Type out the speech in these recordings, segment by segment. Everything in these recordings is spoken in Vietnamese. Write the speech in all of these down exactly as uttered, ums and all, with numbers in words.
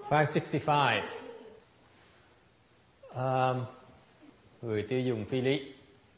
năm sáu lăm. Um, người tiêu dùng phi lý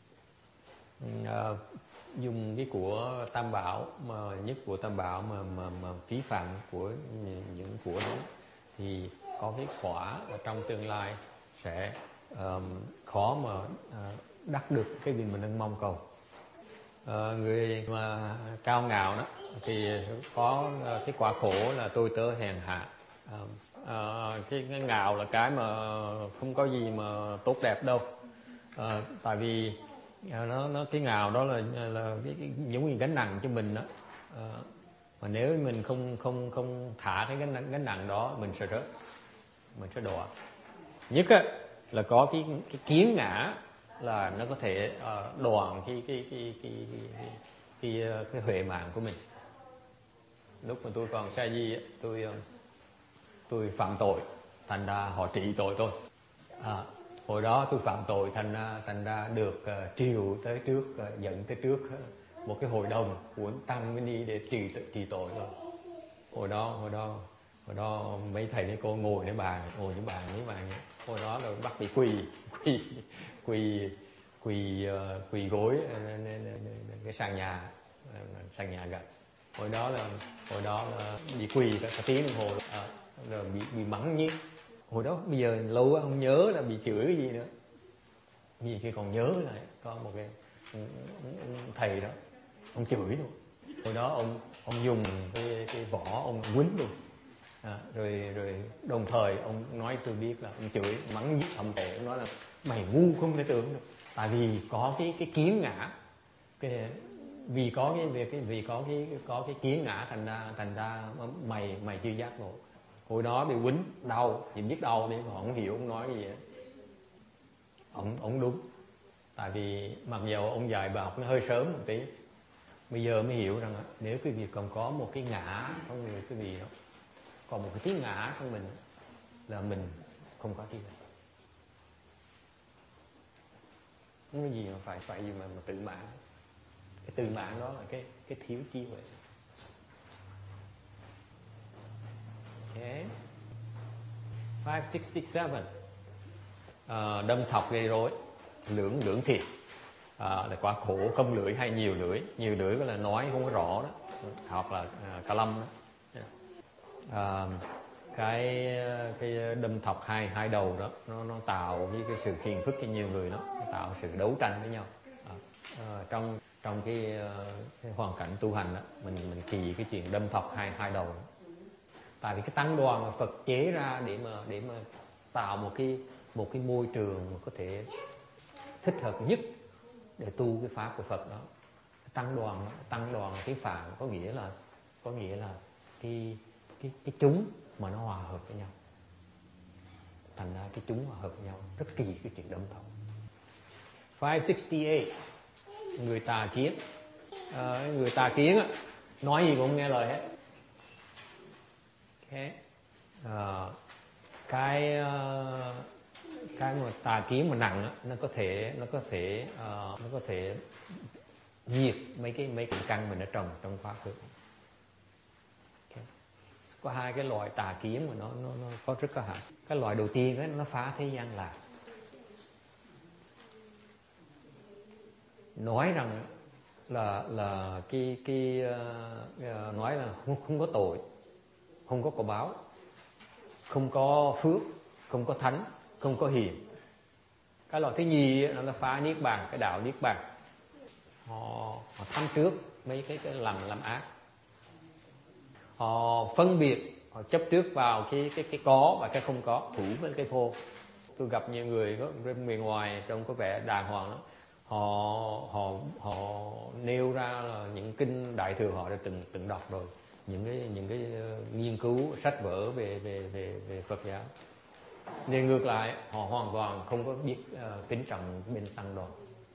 uh, dùng cái của Tam Bảo, mà nhất của Tam Bảo mà mà, mà phí phạm của những của đó, thì có cái quả ở trong tương lai sẽ um, khó mà uh, đắc được cái gì mình đang mong cầu. Uh, người mà cao ngạo đó thì có uh, cái quả khổ là tôi tớ hèn hạ. Uh, uh, cái, cái ngạo là cái mà không có gì mà tốt đẹp đâu. Uh, tại vì uh, nó nó cái ngạo đó là là cái, cái giống như gánh nặng cho mình đó. Uh, mà nếu mình không không không thả cái gánh nặng, gánh nặng đó, mình sẽ rớt, mình sẽ đọa. Nhất á, là có cái cái kiến ngã là nó có thể uh, đoạn cái cái cái cái cái, cái, cái, cái huệ mạng của mình. Lúc mà tôi còn sa di, tôi tôi phạm tội, thành ra họ trị tội tôi. À, hồi đó tôi phạm tội, thành ra thành ra được uh, triều tới trước, uh, dẫn tới trước uh, một cái hội đồng của tăng mới đi để trị trị tội thôi. Hồi đó hồi đó hồi đó mấy thầy mấy cô ngồi để bàn, ngồi để bàn với bàn. Hồi đó là bắt bị quỳ quỳ quỳ quỳ uh, quỳ gối uh, cái sàn nhà uh, sàn nhà gạch. Hồi đó là hồi đó là bị quỳ cả, cả tiếng đồng hồ uh, rồi bị bị mắng nhiếc. Hồi đó bây giờ lâu quá không nhớ là bị chửi cái gì nữa. Vì khi còn nhớ lại có một cái thầy đó, ông chửi luôn. Hồi đó ông ông dùng cái cái vỏ ông quýnh luôn. À, rồi rồi đồng thời ông nói tôi biết là ông chửi mắng nhiếc thậm tệ, ông nói là mày ngu không thể tưởng được. Tại vì có cái cái kiến ngã, cái vì có cái việc cái vì có cái có cái kiến ngã thành ra thành ra mày mày chưa giác ngộ. Hồi đó bị quýnh đau, chỉ biết đau đi mà không hiểu ông nói cái gì hết. Ông ông đúng. Tại vì mặc dù ông dạy bài học nó hơi sớm một tí, bây giờ mới hiểu rằng nếu cái việc còn có một cái ngã trong người cái gì đó, còn một cái tiếng ngã trong mình là mình không có gì. Không có gì mà phải phải gì mà, mà tự mãn. Cái tự mãn đó là cái cái thiếu trí huệ. Okay. năm sáu bảy. À, đâm thọc gây rối, lưỡng lưỡng thiệt. À, là quả khổ không lưỡi hay nhiều lưỡi. Nhiều lưỡi là nói không có rõ đó, hoặc là à, ca lâm đó. À, cái cái đâm thọc hai hai đầu đó nó nó tạo với cái sự phiền phức cho nhiều người đó, nó tạo sự đấu tranh với nhau. À, à, trong trong cái, cái hoàn cảnh tu hành đó, mình mình kỳ cái chuyện đâm thọc hai hai đầu đó. Tại vì cái tăng đoàn mà Phật chế ra để mà để mà tạo một cái một cái môi trường mà có thể thích hợp nhất để tu cái pháp của Phật đó. Tăng đoàn đó, tăng đoàn là cái phạn, có nghĩa là có nghĩa là cái cái cái chúng mà nó hòa hợp với nhau. Thành ra cái chúng hòa hợp với nhau, rất kỳ cái chuyện đâm thọc. năm sáu tám. Người tà kiến. À, người tà kiến á, nói gì cũng không nghe lời hết. Okay. À, cái cái mà tà kiến mà nặng á, nó có thể nó có thể uh, nó có thể diệt mấy cái mấy cái căn mình đã trồng trong quá khứ. Okay. Có hai cái loại tà kiến mà nó nó nó có rất có hại. Cái loại đầu tiên ấy, nó phá thế gian lạc. Nói rằng là là cái cái uh, nói là không, không có tội, không có quả báo, không có phước, không có thánh, không có hiền. Cái loại thứ nhì nó là phá niết bàn, cái đạo niết bàn. Họ, họ thăm trước mấy cái cái làm làm ác. Họ phân biệt, họ chấp trước vào cái cái cái có và cái không có, thủ với cái vô. Tôi gặp nhiều người có bên miền ngoài trông có vẻ đàng hoàng đó. Họ họ họ nêu ra là những kinh đại thừa họ đã từng từng đọc rồi, những cái những cái uh, nghiên cứu sách vở về về về về Phật giáo. Nên ngược lại họ hoàn toàn không có biết uh, kính trọng bên tăng đoàn.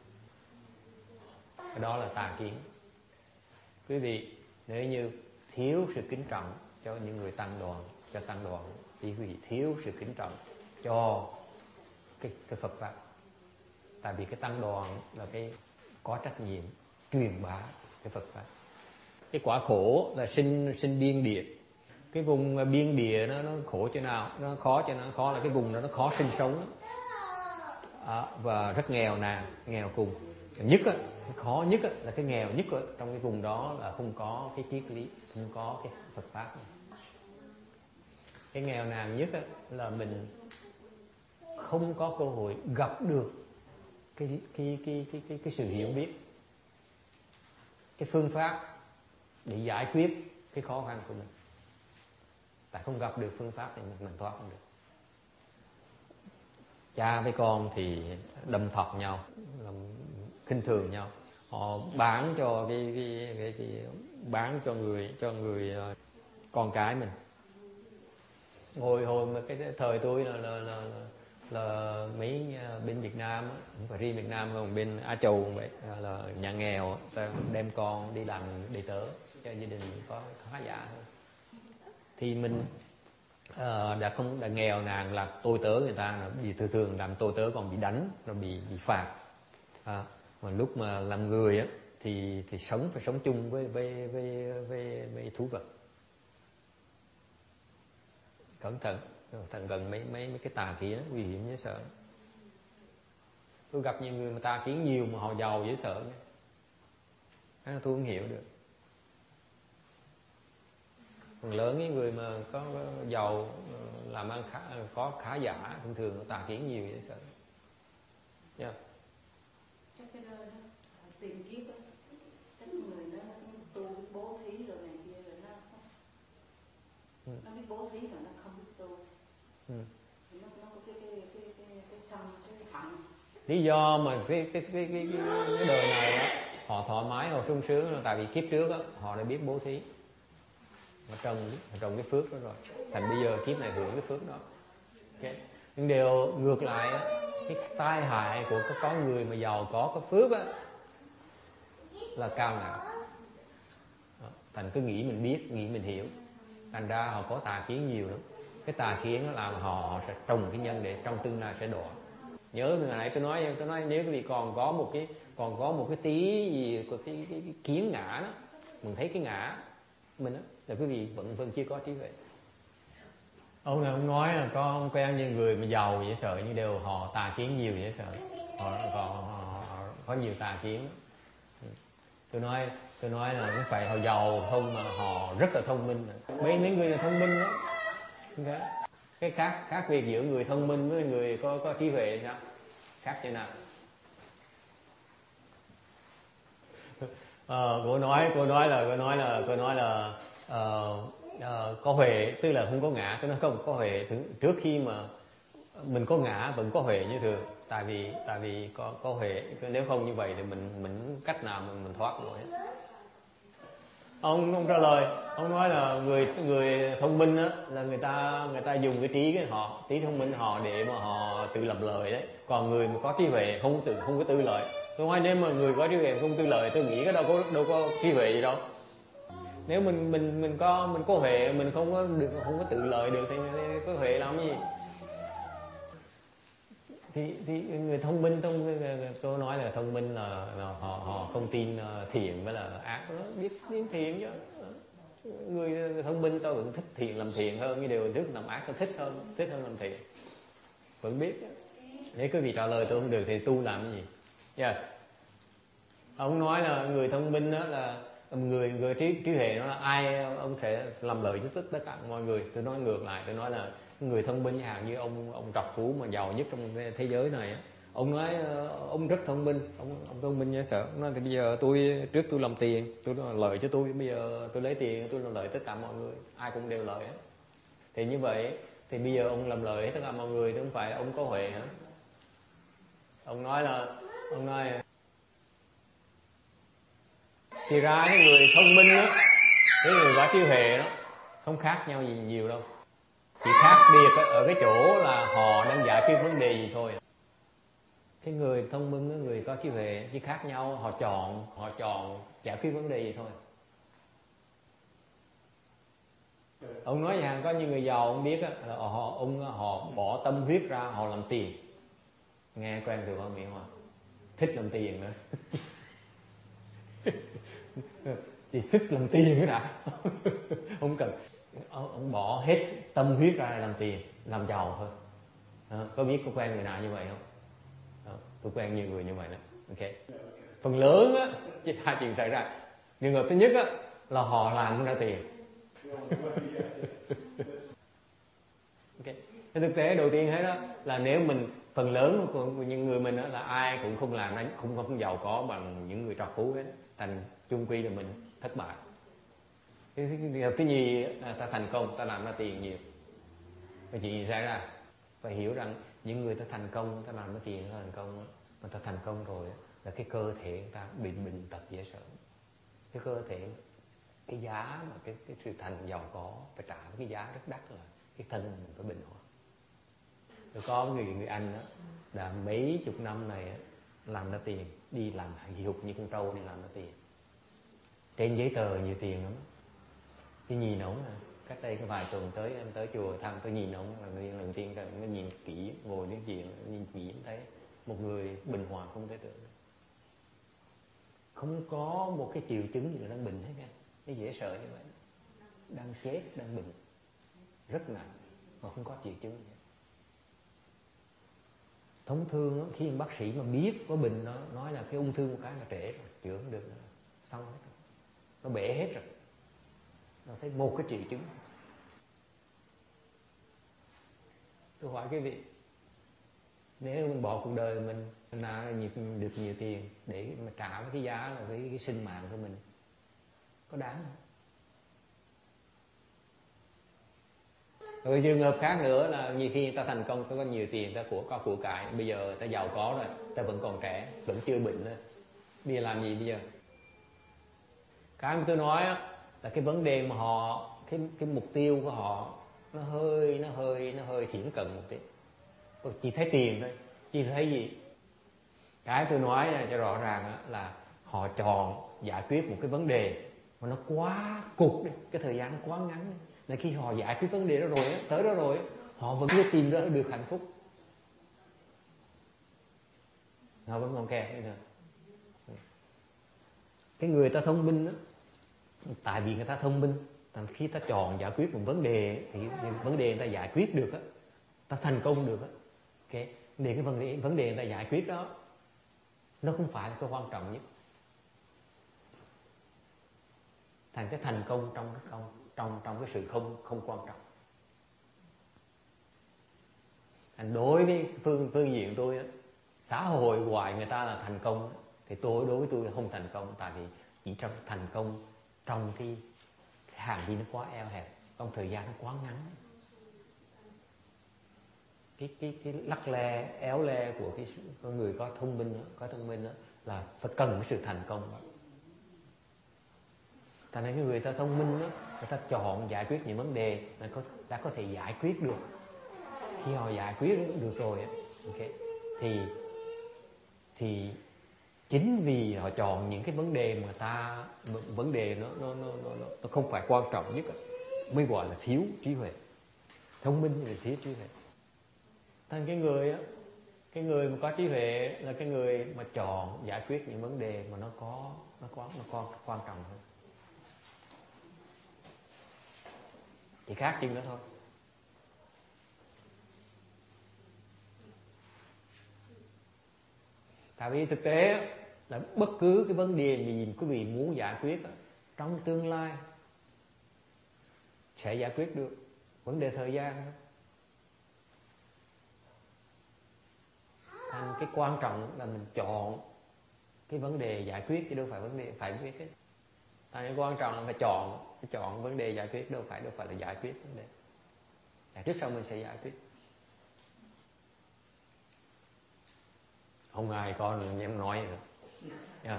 Cái đó là tà kiến. Quý vị nếu như thiếu sự kính trọng cho những người tăng đoàn, cho tăng đoàn, thì quý vị thiếu sự kính trọng cho cái, cái Phật pháp. Tại vì cái tăng đoàn là cái có trách nhiệm truyền bá cái Phật pháp. Cái quả khổ là sinh sinh biên địa. cái vùng biên địa nó nó khổ chỗ nào, nó khó cho nó khó là cái vùng đó nó khó sinh sống à, và rất nghèo nàn, nghèo cùng. Nhất á, khó nhất á, là cái nghèo nhất á, trong cái vùng đó là không có cái triết lý, không có cái Phật pháp. Cái nghèo nàn nhất á, là mình không có cơ hội gặp được cái cái cái cái cái, cái sự hiểu biết, cái phương pháp để giải quyết cái khó khăn của mình. Tại không gặp được phương pháp thì mình, mình thoát không được. Cha với con thì đâm thọc nhau, khinh thường nhau. Họ bán cho cái cái, cái, cái bán cho người cho người con cái mình. Hồi hồi mà cái thời tôi là là là, là, là mấy bên Việt Nam, không phải riêng Việt Nam còn bên Á Châu cũng vậy, là nhà nghèo ta đem con đi làm đầy tớ cho gia đình có khá giả thôi. Thì mình uh, đã không đã nghèo nàn là tôi tớ người ta, là vì thường thường làm tôi tớ còn bị đánh, nó bị bị phạt. À, mà lúc mà làm người á thì thì sống phải sống chung với với với với, với thú vật. Cẩn thận, cẩn thận gần mấy mấy mấy cái tà kiến nguy hiểm dễ sợ. Tôi gặp nhiều người mà tà kiến nhiều mà họ giàu dễ sợ nha. Thế là tôi không hiểu được. Phần lớn những người mà có, có giàu làm ăn khá, có khá giả thường thường tà kiến nhiều dễ sợ. Nha. Yeah. Chắc cái đó tiền kiếp á, các người đó nó tu bố thí rồi này kia rồi nó ừ. nó biết bố thí rồi nó không biết tu. Ừ. Nó nó có cái cái cái cái cái sân cái hận. Lý do mà cái cái cái cái cái, cái đời này á, họ thoải mái, họ sung sướng là tại vì kiếp trước á, họ đã biết bố thí, họ trồng họ trồng cái phước đó rồi, thành bây giờ kiếp này hưởng cái phước đó. Okay. Nhưng điều ngược lại á, cái tai hại của có người mà giàu có có phước á là cao ngạo. Thành cứ nghĩ mình biết, nghĩ mình hiểu, thành ra họ có tà kiến nhiều lắm. Cái tà kiến nó làm họ, họ sẽ trồng cái nhân để trong tương lai sẽ đọa. Nhớ từ ngày nãy tôi nói tôi nói nếu quý vị còn có một cái còn có một cái tí gì của cái, cái, cái kiến ngã đó, mình thấy cái ngã mình đó, là quý vị vẫn vẫn chưa có trí huệ. Ông này ông nói là có ông quen như người mà giàu dễ sợ, nhưng đều họ tà kiến nhiều dễ sợ, họ, họ, họ, họ có nhiều tà kiến. Tôi nói tôi nói là không phải họ giàu không mà họ rất là thông minh. Mấy mấy người là thông minh đó. Okay. Cái khác khác biệt giữa người thông minh với người có có trí huệ sao? Khác như nào? Ờ, cô nói cô nói là cô nói là cô nói là uh, uh, có huệ tức là không có ngã. Tôi nói không có huệ trước khi mà mình có ngã vẫn có huệ như thường, tại vì tại vì có có huệ, nếu không như vậy thì mình mình cách nào mình mình thoát nổi. Ông không trả lời, ông nói là người người thông minh á là người ta người ta dùng cái trí cái họ trí thông minh họ để mà họ tự lập lời đấy, còn người mà có trí huệ không tự không có tư lợi. Tôi nói nếu mà người có trí huệ không tư lợi, tôi nghĩ cái đâu có đâu có trí huệ gì đâu. Nếu mình mình mình có mình có huệ mình không có được không có tự lợi được thì có huệ làm gì? Thì, thì người thông minh thông tôi nói là thông minh là, là họ họ không tin thiện với là ác, nó biết tin thiện chứ. Người thông minh tôi vẫn thích thiện làm thiện hơn, cái điều thích làm ác tôi thích hơn thích hơn làm thiện, vẫn biết chứ. Nếu quý vị trả lời tôi không được thì tu làm cái gì? Yes. Ông nói là người thông minh đó là người người trí trí huệ, nó là ai ông sẽ làm lợi cho tất cả mọi người. Tôi nói ngược lại, tôi nói là người thông minh chẳng hạn như ông ông Trọc Phú mà giàu nhất trong thế giới này á, ông nói ông rất thông minh, ông ông thông minh dễ sợ. Ông nói thì bây giờ tôi trước tôi làm tiền, tôi làm lợi cho tôi, bây giờ tôi lấy tiền tôi làm lợi tất cả mọi người, ai cũng đều lợi hết. Thì như vậy thì bây giờ ông làm lợi hết tất cả mọi người, chứ không phải ông có huệ hả? Ông nói là ông nói thì ra cái người thông minh á, cái người có trí huệ đó không khác nhau gì nhiều đâu, chỉ khác biệt ở cái chỗ là họ đang giải quyết vấn đề gì thôi. Cái người thông minh với người có trí huệ chỉ khác nhau họ chọn họ chọn giải quyết vấn đề gì thôi. Ông nói rằng có những người giàu ông biết á, là họ ông họ bỏ tâm huyết ra họ làm tiền, nghe quen từ không miệng mà thích làm tiền nữa. Chỉ thích làm tiền nữa đã. Không cần ông, ông bỏ hết tâm huyết ra làm tiền, làm giàu thôi. À, có biết có quen người nào như vậy không? À, tôi quen nhiều người như vậy đó. Ok. Phần lớn á, chỉ hai chuyện xảy ra. Trường hợp thứ nhất á là họ làm không ra tiền. Okay. Cái thực tế đầu tiên hết đó là nếu mình phần lớn của những người mình đó là ai cũng không làm, không không giàu có bằng những người trọc phú hết, thành chung quy là mình thất bại. Cái thứ nhì ta thành công, ta làm ra tiền nhiều. Cái chuyện gì xảy ra? Phải hiểu rằng những người ta thành công, ta làm ra tiền, ta thành công, mà ta thành công rồi là cái cơ thể ta bị bệnh tật dễ sợ. Cái cơ thể, cái giá mà cái cái sự thành giàu có phải trả cái giá rất đắt là cái thân mình phải bệnh hoạn. Tôi có người người Anh đó đã mấy chục năm này làm ra tiền, đi làm hì hục như con trâu đi làm ra tiền. Trên giấy tờ nhiều tiền lắm. Tôi nhìn ổng à, cách đây cái vài tuần tới em tới chùa thăm, tôi nhìn ổng là lần đầu tiên là nó nhìn kỹ, ngồi nói chuyện nhìn kỹ thấy một người bình hòa không thể tưởng. Không có một cái triệu chứng gì là đang bệnh hết nha. Nó dễ sợ như vậy. Đang chết, đang bệnh rất nặng mà không có triệu chứng gì. Thông thường khi bác sĩ mà biết có bệnh, nó nói là cái ung thư một cái là trễ rồi, chữa không được nữa, xong hết rồi, nó bể hết rồi. Nó thấy một cái triệu chứng. Tôi hỏi quý vị, nếu mình bỏ cuộc đời mình là được nhiều tiền để mà trả cái giá là cái, cái sinh mạng của mình, có đáng không? Rồi trường hợp khác nữa là như khi ta thành công, ta có nhiều tiền, ta của có của cải, bây giờ ta giàu có rồi, ta vẫn còn trẻ, vẫn chưa bệnh nữa, bây giờ làm gì bây giờ? Cái mà tôi nói á, là cái vấn đề mà họ, cái cái mục tiêu của họ nó hơi nó hơi nó hơi thiển cận một tí. Chỉ thấy tiền thôi, chỉ thấy gì? Cái tôi nói cho rõ ràng là họ chọn giải quyết một cái vấn đề mà nó quá cục đi, cái thời gian nó quá ngắn đi. Nên khi họ giải quyết vấn đề đó rồi, tới đó rồi, họ vẫn chưa tìm ra được hạnh phúc. Họ vẫn còn kẹt nữa. Cái người ta thông minh đó, tại vì người ta thông minh, khi ta chọn giải quyết một vấn đề thì, thì vấn đề người ta giải quyết được á, ta thành công được á. Okay. Để cái vấn đề vấn đề người ta giải quyết đó nó không phải là cái quan trọng nhất. Thành cái thành công trong cái không trong trong cái sự không không quan trọng. Thành đối với phương phương diện tôi á, xã hội ngoài người ta là thành công thì tôi đối với tôi là không thành công, tại vì chỉ trong thành công trong cái, cái hàng đi nó quá eo hẹp, trong thời gian nó quá ngắn. Cái cái cái lắc le éo le của cái con người có thông minh có thông minh đó, là phải cần cái sự thành công đó. Thành ra cái người ta thông minh đó, người ta chọn giải quyết những vấn đề là có đã có thể giải quyết được. Khi họ giải quyết được rồi okay, thì thì chính vì họ chọn những cái vấn đề mà ta vấn đề nó nó nó nó, nó không phải quan trọng nhất mới gọi là thiếu trí huệ. Thông minh thì thiếu trí huệ. Thành cái người á, cái người mà có trí huệ là cái người mà chọn giải quyết những vấn đề mà nó có nó có nó quan quan trọng hơn. Chỉ khác chừng đó thôi. Tại vì thực tế là bất cứ cái vấn đề gì quý vị muốn giải quyết trong tương lai sẽ giải quyết được, vấn đề thời gian thôi. Thành cái quan trọng là mình chọn cái vấn đề giải quyết chứ đâu phải vấn đề phải quyết cái. Thành cái quan trọng là phải chọn phải chọn vấn đề giải quyết, đâu phải đâu phải là giải quyết vấn đề. Giải quyết xong mình sẽ giải quyết. Không ai có em nói nữa. Yeah.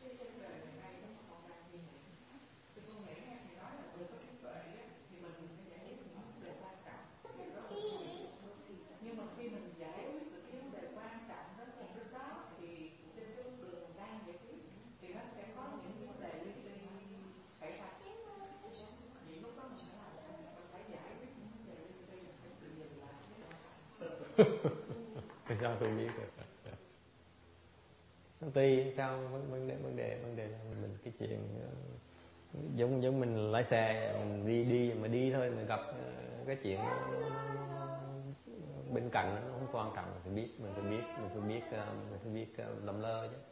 Nhưng mà khi mình giải quyết được cái vấn đề quan trọng đó thì lúc đó thì trên cái bước đường mình đang giải quyết thì nó sẽ có những vấn đề li ti xảy ra. Thì lúc đó mình phải làm mình phải giải quyết những vấn đề li ti, mình phải tự dừng lại cái quan trọng. Tại sao tôi biết được? Tùy sao vấn đề vấn đề vấn đề là mình cái chuyện giống giống mình lái xe mình đi đi mà đi thôi, mình gặp cái chuyện nó, nó, nó, bên cạnh nó không quan trọng, mình phải biết mình phải biết mình phải biết mình phải biết làm lơ chứ.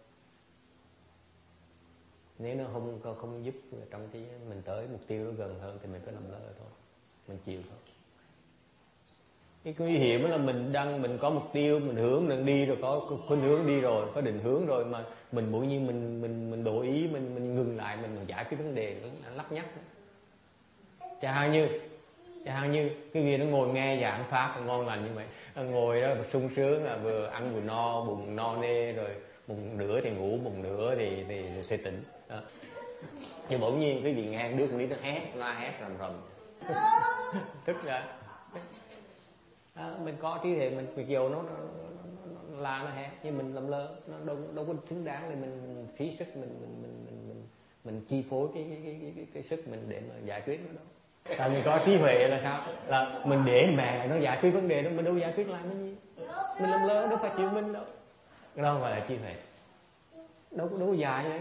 Nếu nó không không giúp trong cái mình tới mục tiêu nó gần hơn thì mình phải làm lơ thôi, mình chịu thôi. Cái nguy hiểm là mình đang mình có mục tiêu, mình hướng mình đi rồi, có khuynh hướng đi rồi, có định hướng rồi mà mình bỗng nhiên mình mình mình đổi ý, mình mình ngừng lại, mình giải quyết vấn đề nó lắc nhắc. Chẳng hạn như chẳng hạn như cái việc nó ngồi nghe giảng pháp ngon lành như vậy, ngồi đó sung sướng là vừa ăn vừa no, bụng no nê rồi, bụng nửa thì ngủ, bụng nửa thì thì, thì tỉnh. Đó. Nhưng bỗng nhiên cái gì nghe đứa con nít nó hét, la hét rầm rầm, tức là à, mình có trí tuệ, mình việc dầu nó, nó, nó, nó la nó hét, nhưng mình làm lơ, nó đâu đâu có xứng đáng để mình phí sức mình mình mình mình mình, mình chi phối cái cái, cái cái cái cái sức mình để mà giải quyết nó đâu. Tại mình có trí huệ là sao? Là mình để mẹ nó giải quyết vấn đề đó, mình đâu giải quyết lại cái gì? Mình làm lơ đâu phải chịu mình đâu. Cái đó gọi là trí huệ. Đâu đâu có dài vậy.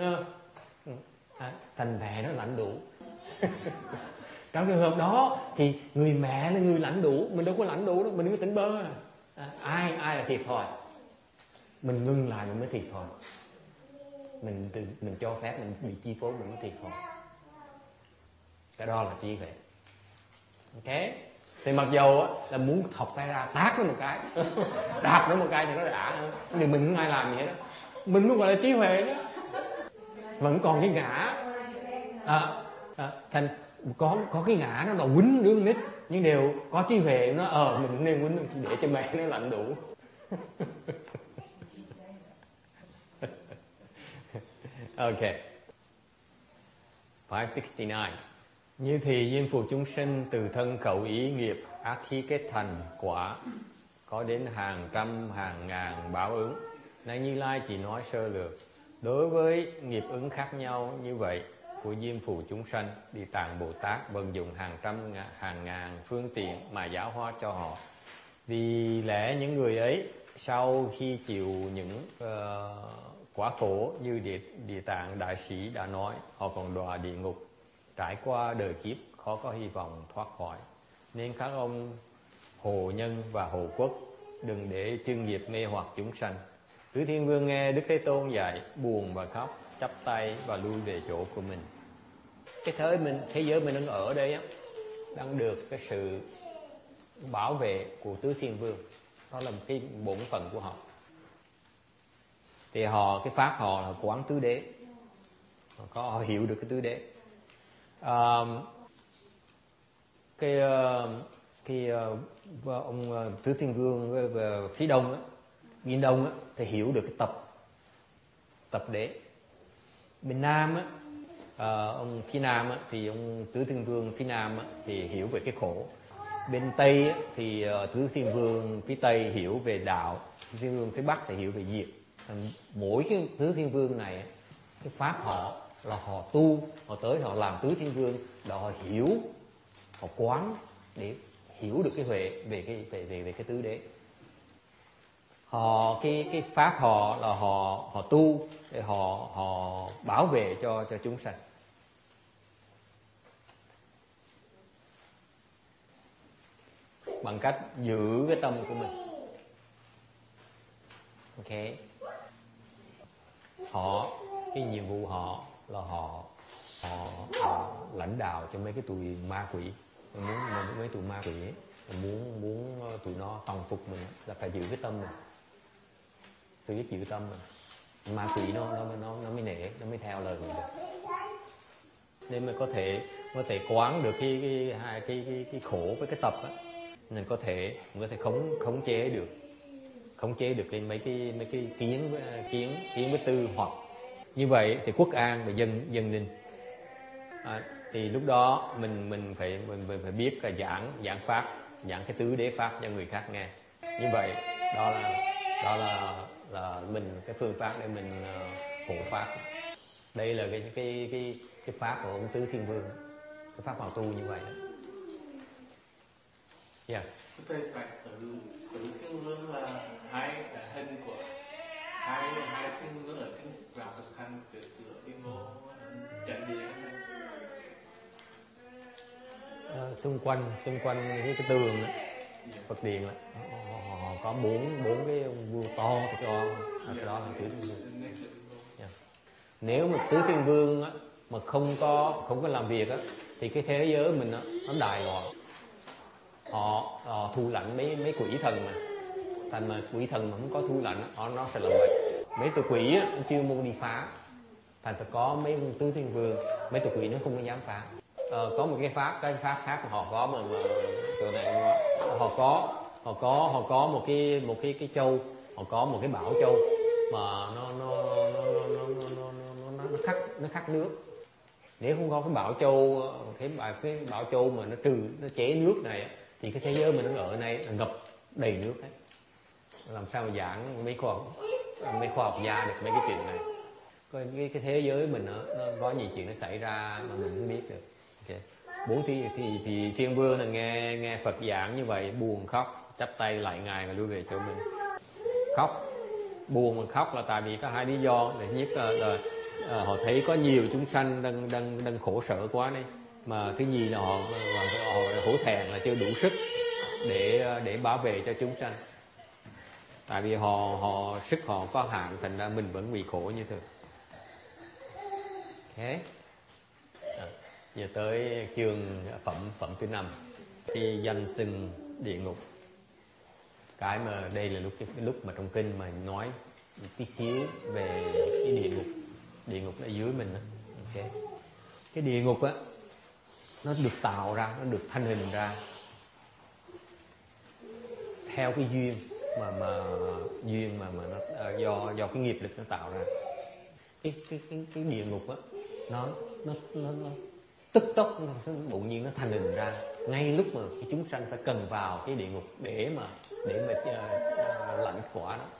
À, thành mẹ nó lãnh đủ. Trong trường hợp đó thì người mẹ là người lãnh đủ, mình đâu có lãnh đủ đâu, mình đừng có tỉnh bơ. À, ai ai là thiệt thòi? Mình ngưng lại mình mới thiệt thòi. Mình mình cho phép mình bị chi phối mình mới thiệt thòi. Cái đó là trí huệ. Ok. Thì mặc dầu á, là muốn thọc tay ra tát nó một cái, đạp nó một cái thì nó đã hơn. Nhưng mình không ai làm gì hết đó. Mình mới gọi là trí huệ đó. Vẫn còn cái ngã. À, à, thành có có cái ngã nó là quýnh đứa nít, nhưng đều có trí huệ nó ờ mình nên quýnh để cho mẹ nó lãnh đủ. Ok. năm sáu chín. Như thì diêm phù chúng sinh từ thân khẩu ý nghiệp ác khí kết thành quả, có đến hàng trăm hàng ngàn báo ứng. Này Như Lai chỉ nói sơ lược. Đối với nghiệp ứng khác nhau như vậy của diêm phù chúng sanh, Địa Tạng Bồ Tát vận dụng hàng trăm hàng ngàn phương tiện mà giáo hóa cho họ. Vì lẽ những người ấy sau khi chịu những uh, quả khổ như địa, địa Tạng Đại Sĩ đã nói, họ còn đọa địa ngục, trải qua đời kiếp khó có hy vọng thoát khỏi. Nên các ông hồ nhân và hồ quốc đừng để chư nghiệp mê hoặc chúng sanh. Tứ Thiên Vương nghe Đức Thế Tôn dạy, buồn và khóc, chắp tay và lui về chỗ của mình. Cái thế mình thế giới mình đang ở đây á, đang được cái sự bảo vệ của Tứ Thiên Vương. Đó là một cái bổn phận của họ. Thì họ cái pháp họ là quán tứ đế, họ, có, họ hiểu được cái tứ đế. À, cái cái ông Tứ Thiên Vương về phía đông á, miền đông á, thì hiểu được cái tập tập đế. Bên nam á, à, ông phía nam á, thì ông Tứ Thiên Vương phía nam á, thì hiểu về cái khổ. Bên tây á, thì uh, Tứ Thiên Vương phía tây hiểu về đạo, Tứ Thiên Vương phía bắc thì hiểu về diệt. Mỗi cái Tứ Thiên Vương này, cái pháp họ là họ tu, họ tới họ làm Tứ Thiên Vương, là họ hiểu, họ quán để hiểu được cái huệ về cái về về về cái tứ đế. Họ cái cái pháp họ là họ họ tu để họ họ bảo vệ cho cho chúng sanh. Bằng cách giữ cái tâm của mình. Ok. Họ cái nhiệm vụ họ là họ họ, họ lãnh đạo cho mấy cái tụi ma quỷ, muốn mấy tụi ma quỷ ấy, muốn muốn tụi nó phòng phục mình là phải giữ cái tâm mình, phải biết giữ tâm mình. Ma quỷ nó nó nó nó mới nể, nó mới theo lời mình được. Nên mình có thể có thể quán được cái cái hai cái, cái cái khổ với cái tập á, mình có thể mình có thể khống khống chế được, khống chế được cái mấy cái mấy cái kiến với kiến kiến với tư hoặc như vậy thì quốc an và dân dân ninh. À, thì lúc đó mình mình phải mình, mình phải biết là giảng giảng pháp, giảng cái tứ đế pháp cho người khác nghe. Như vậy đó là đó là là mình cái phương pháp để mình uh, hộ pháp. Đây là cái cái cái cái pháp của ông Tứ Thiên Vương, cái pháp họ tu như vậy đó. Yeah. Thầy phải tự tự Thiên Vương là hai hình của hai hai Thiên Vương ở kinh Lạc Thực Hành, từ từ Thiên Ngô Trần Địa. xung quanh xung quanh cái, cái tường đó, Phật điện là họ, họ có bốn bốn cái vua to thì cho cái đó là tứ thiên vương. Yeah. Nếu mà tứ thiên vương á, mà không có không có làm việc á, thì cái thế giới mình á, nó đại loạn. Họ, họ thu lãnh mấy mấy quỷ thần mà, thành mà quỷ thần mà không có thu lãnh họ nó sẽ làm vậy. Mấy tụi quỷ á, nó chưa muốn đi phá, thành phải có mấy tứ thiên vương, mấy tụi quỷ nó không có dám phá. Ờ, có một cái pháp cái pháp khác mà họ có mà, mà từ này họ có họ có họ có một cái một cái cái châu, họ có một cái bảo châu mà nó nó nó nó nó nó nó, nó khắc nó khắc nước. Nếu không có cái bảo châu cái bài cái bảo châu mà nó trừ nó chế nước này thì cái thế giới mình nó ở đây nó ngập đầy nước đấy. Làm sao mà giảng mấy khoa học mấy khoa học gia được mấy cái chuyện này. Cái cái thế giới mình nó, nó có nhiều chuyện nó xảy ra mà mình không biết được. Okay. Bốn thì, thì thì thiên vương là nghe nghe Phật giảng như vậy buồn khóc, chắp tay lại ngài và lui về chỗ mình. Khóc buồn mà khóc là tại vì có hai lý do. Thứ nhất là, là, là họ thấy có nhiều chúng sanh đang đang đang khổ sở quá đấy, mà thứ nhì là họ họ, họ hổ thẹn là chưa đủ sức để để bảo vệ cho chúng sanh. Tại vì họ họ sức họ có hạn, thành ra mình vẫn bị khổ như thường. Okay. À, giờ tới chương phẩm phẩm thứ năm, cái danh xưng địa ngục. Cái mà đây là lúc cái, cái lúc mà trong kinh mà nói một tí xíu về cái địa ngục. Địa ngục ở dưới mình đó. Okay. Cái địa ngục á, nó được tạo ra, nó được thành hình ra theo cái duyên mà mà duyên mà mà nó do do cái nghiệp lực nó tạo ra. Cái cái cái cái địa ngục á, nó nó nó, nó tức tốc nó tự nhiên nó thành hình ra ngay lúc mà cái chúng sanh phải cần vào cái địa ngục để mà để mà uh, lãnh quả đó.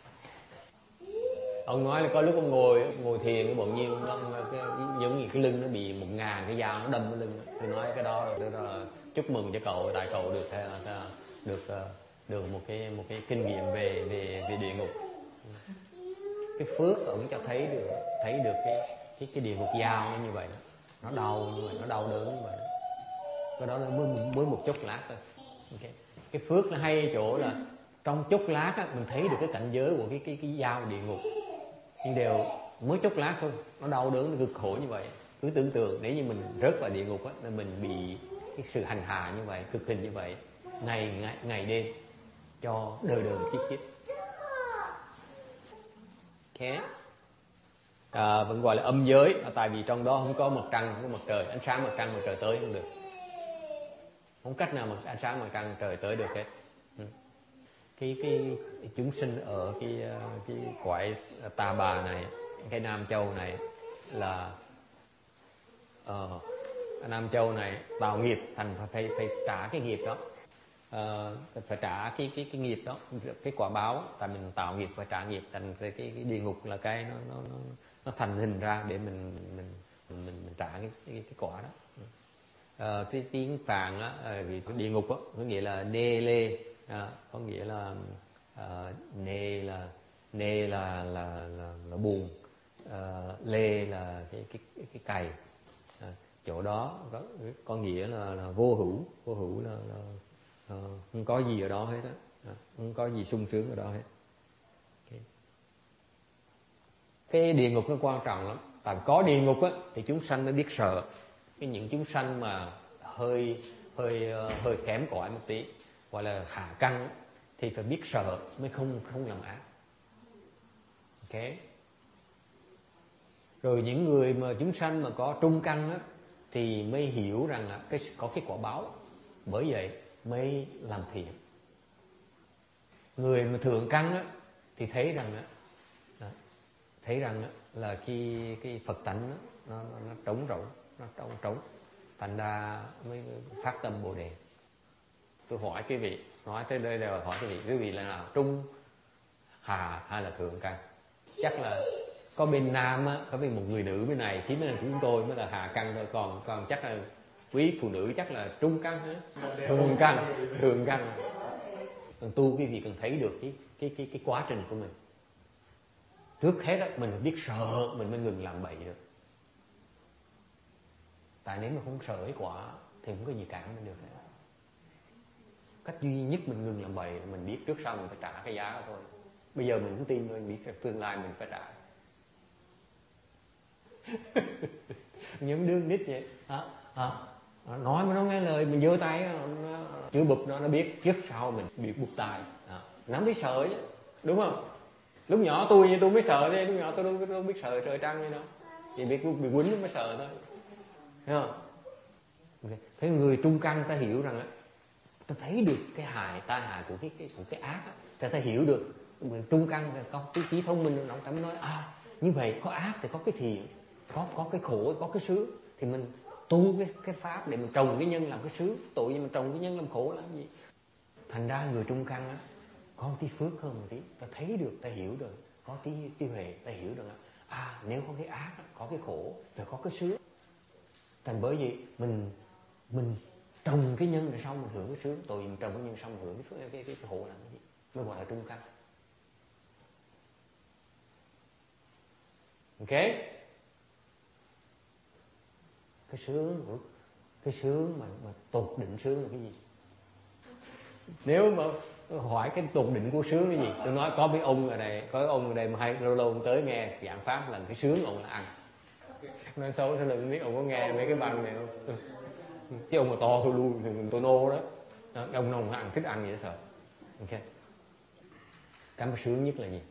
Ông nói là có lúc ông ngồi ngồi thiền bỗng nhiên giống như cái lưng nó bị một ngàn cái dao nó đâm cái lưng. Tôi nói cái đó là, đó là chúc mừng cho cậu, tại cậu được được được một cái một cái kinh nghiệm về về về địa ngục. Cái phước ông cho thấy được thấy được cái cái cái địa ngục dao nó như vậy đó. Nó đau như vậy, nó đau đớn như vậy đó. Cái đó là mới, mới một chốc lát thôi. Okay. Cái phước nó hay ở chỗ là trong chốc lát á, mình thấy được cái cảnh giới của cái cái cái dao địa ngục, nhưng đều mới chốc lát thôi, nó đau đớn, nó cực khổ như vậy. Cứ tưởng tượng nếu như mình rớt vào địa ngục á, là mình bị cái sự hành hạ như vậy, cực hình như vậy, ngày ngày, ngày đêm cho đời đời kiếp kiếp. Okay. À, vẫn gọi là âm giới, tại vì trong đó không có mặt trăng, không có mặt trời, ánh sáng mặt trăng mặt trời tới không được, không cách nào mà ánh sáng mặt trăng trời tới được hết. Cái cái chúng sinh ở cái cái cõi Tà Bà này, cái Nam Châu này là uh, Nam Châu này tạo nghiệp thành phải phải trả cái nghiệp đó, uh, phải trả cái cái cái nghiệp đó, cái quả báo. Tại mình tạo nghiệp phải trả nghiệp, thành cái cái, cái địa ngục là cái nó nó nó nó thành hình ra để mình mình mình mình, mình trả cái cái, cái quả đó. Uh, cái tiếng Phạn á, vì địa ngục á có nghĩa là nê lê, à, có nghĩa là uh, nê là nê là là là, là buồn, uh, lê là cái cái cái, cái cày. À, chỗ đó có, có nghĩa là, là vô hữu, vô hữu là, là uh, không có gì ở đó hết á, à, không có gì sung sướng ở đó hết. Okay. Cái địa ngục nó quan trọng lắm, tại có địa ngục á thì chúng sanh mới biết sợ. Cái những chúng sanh mà hơi hơi hơi kém cỏi một tí, gọi là hạ căn, thì phải biết sợ mới không không làm ác. Ok. Rồi những người mà chúng sanh mà có trung căn á, thì mới hiểu rằng là cái có cái quả báo, bởi vậy mới làm thiện. Người mà thượng căn á, thì thấy rằng á, thấy rằng á, là khi cái Phật tánh á, nó, nó, nó trống rỗng, nó trống trống, thành ra mới phát tâm Bồ Đề. Tôi hỏi quý vị, nói tới đây đều hỏi quý vị, quý vị là nào, trung, hạ hay là thượng căn? Chắc là có bên nam á, có bên một người nữ bên này, chỉ là chúng tôi mới là hạ căn thôi, còn còn chắc là quý phụ nữ chắc là trung căn hết, thượng căn, thượng căn. Cần tu quý vị cần thấy được cái cái cái cái quá trình của mình. Trước hết á, mình biết sợ mình mới ngừng làm bậy được. Tại nếu mà không sợ cái quả thì không có gì cản mình được. Cách duy nhất mình ngừng làm bậy là mình biết trước sau mình phải trả cái giá đó thôi. Bây giờ mình không tin thôi, biết rằng tương lai mình phải trả. Những đứa nít vậy à, à, nói mà nó nghe lời, mình giơ tay nó chữ bụp nó nó biết trước sau mình bị bụp tai à, nó không biết sợ chứ, đúng không? Lúc nhỏ tôi như tôi mới sợ thế, lúc nhỏ tôi đâu, đâu biết sợ trời trăng như đâu, chỉ biết bị quýnh nó mới sợ thôi, thấy không? Thế người trung căn ta hiểu rằng á, ta thấy được cái hại tai hại của cái, cái của cái ác á, ta ta hiểu được. Người trung căn có cái trí thông minh nó ta mới nói à, như vậy có ác thì có cái thiện, có có cái khổ có cái sướng, thì mình tu cái cái pháp để mình trồng cái nhân làm cái sướng, tội gì mình trồng cái nhân làm khổ làm gì. Thành ra người trung căn á có một tí phước hơn một tí, ta thấy được, ta hiểu được, có tí tí huệ, ta hiểu được à, nếu có cái ác có cái khổ phải có cái sướng. Thành bởi vì mình mình trồng cái nhân rồi sau mình hưởng cái sướng, tội mình trồng cái nhân xong hưởng cái, cái, cái, cái khổ làm cái gì, mới gọi là trung căn. Ok, cái sướng của cái sướng mà, mà tột định sướng là cái gì? Nếu mà hỏi cái tột định của sướng cái gì, tôi nói có mấy ông ở đây, có ông ở đây mà hay lâu lâu ông tới nghe giảng pháp là cái sướng ông là ăn. Nói xấu thế là không biết ông có nghe mấy cái băng này không? Cái ông mà to thôi lui, tôi nô đó. Đó, ông nào ăn thích ăn vậy sợ. Ok. Cái mà sướng nhất là gì?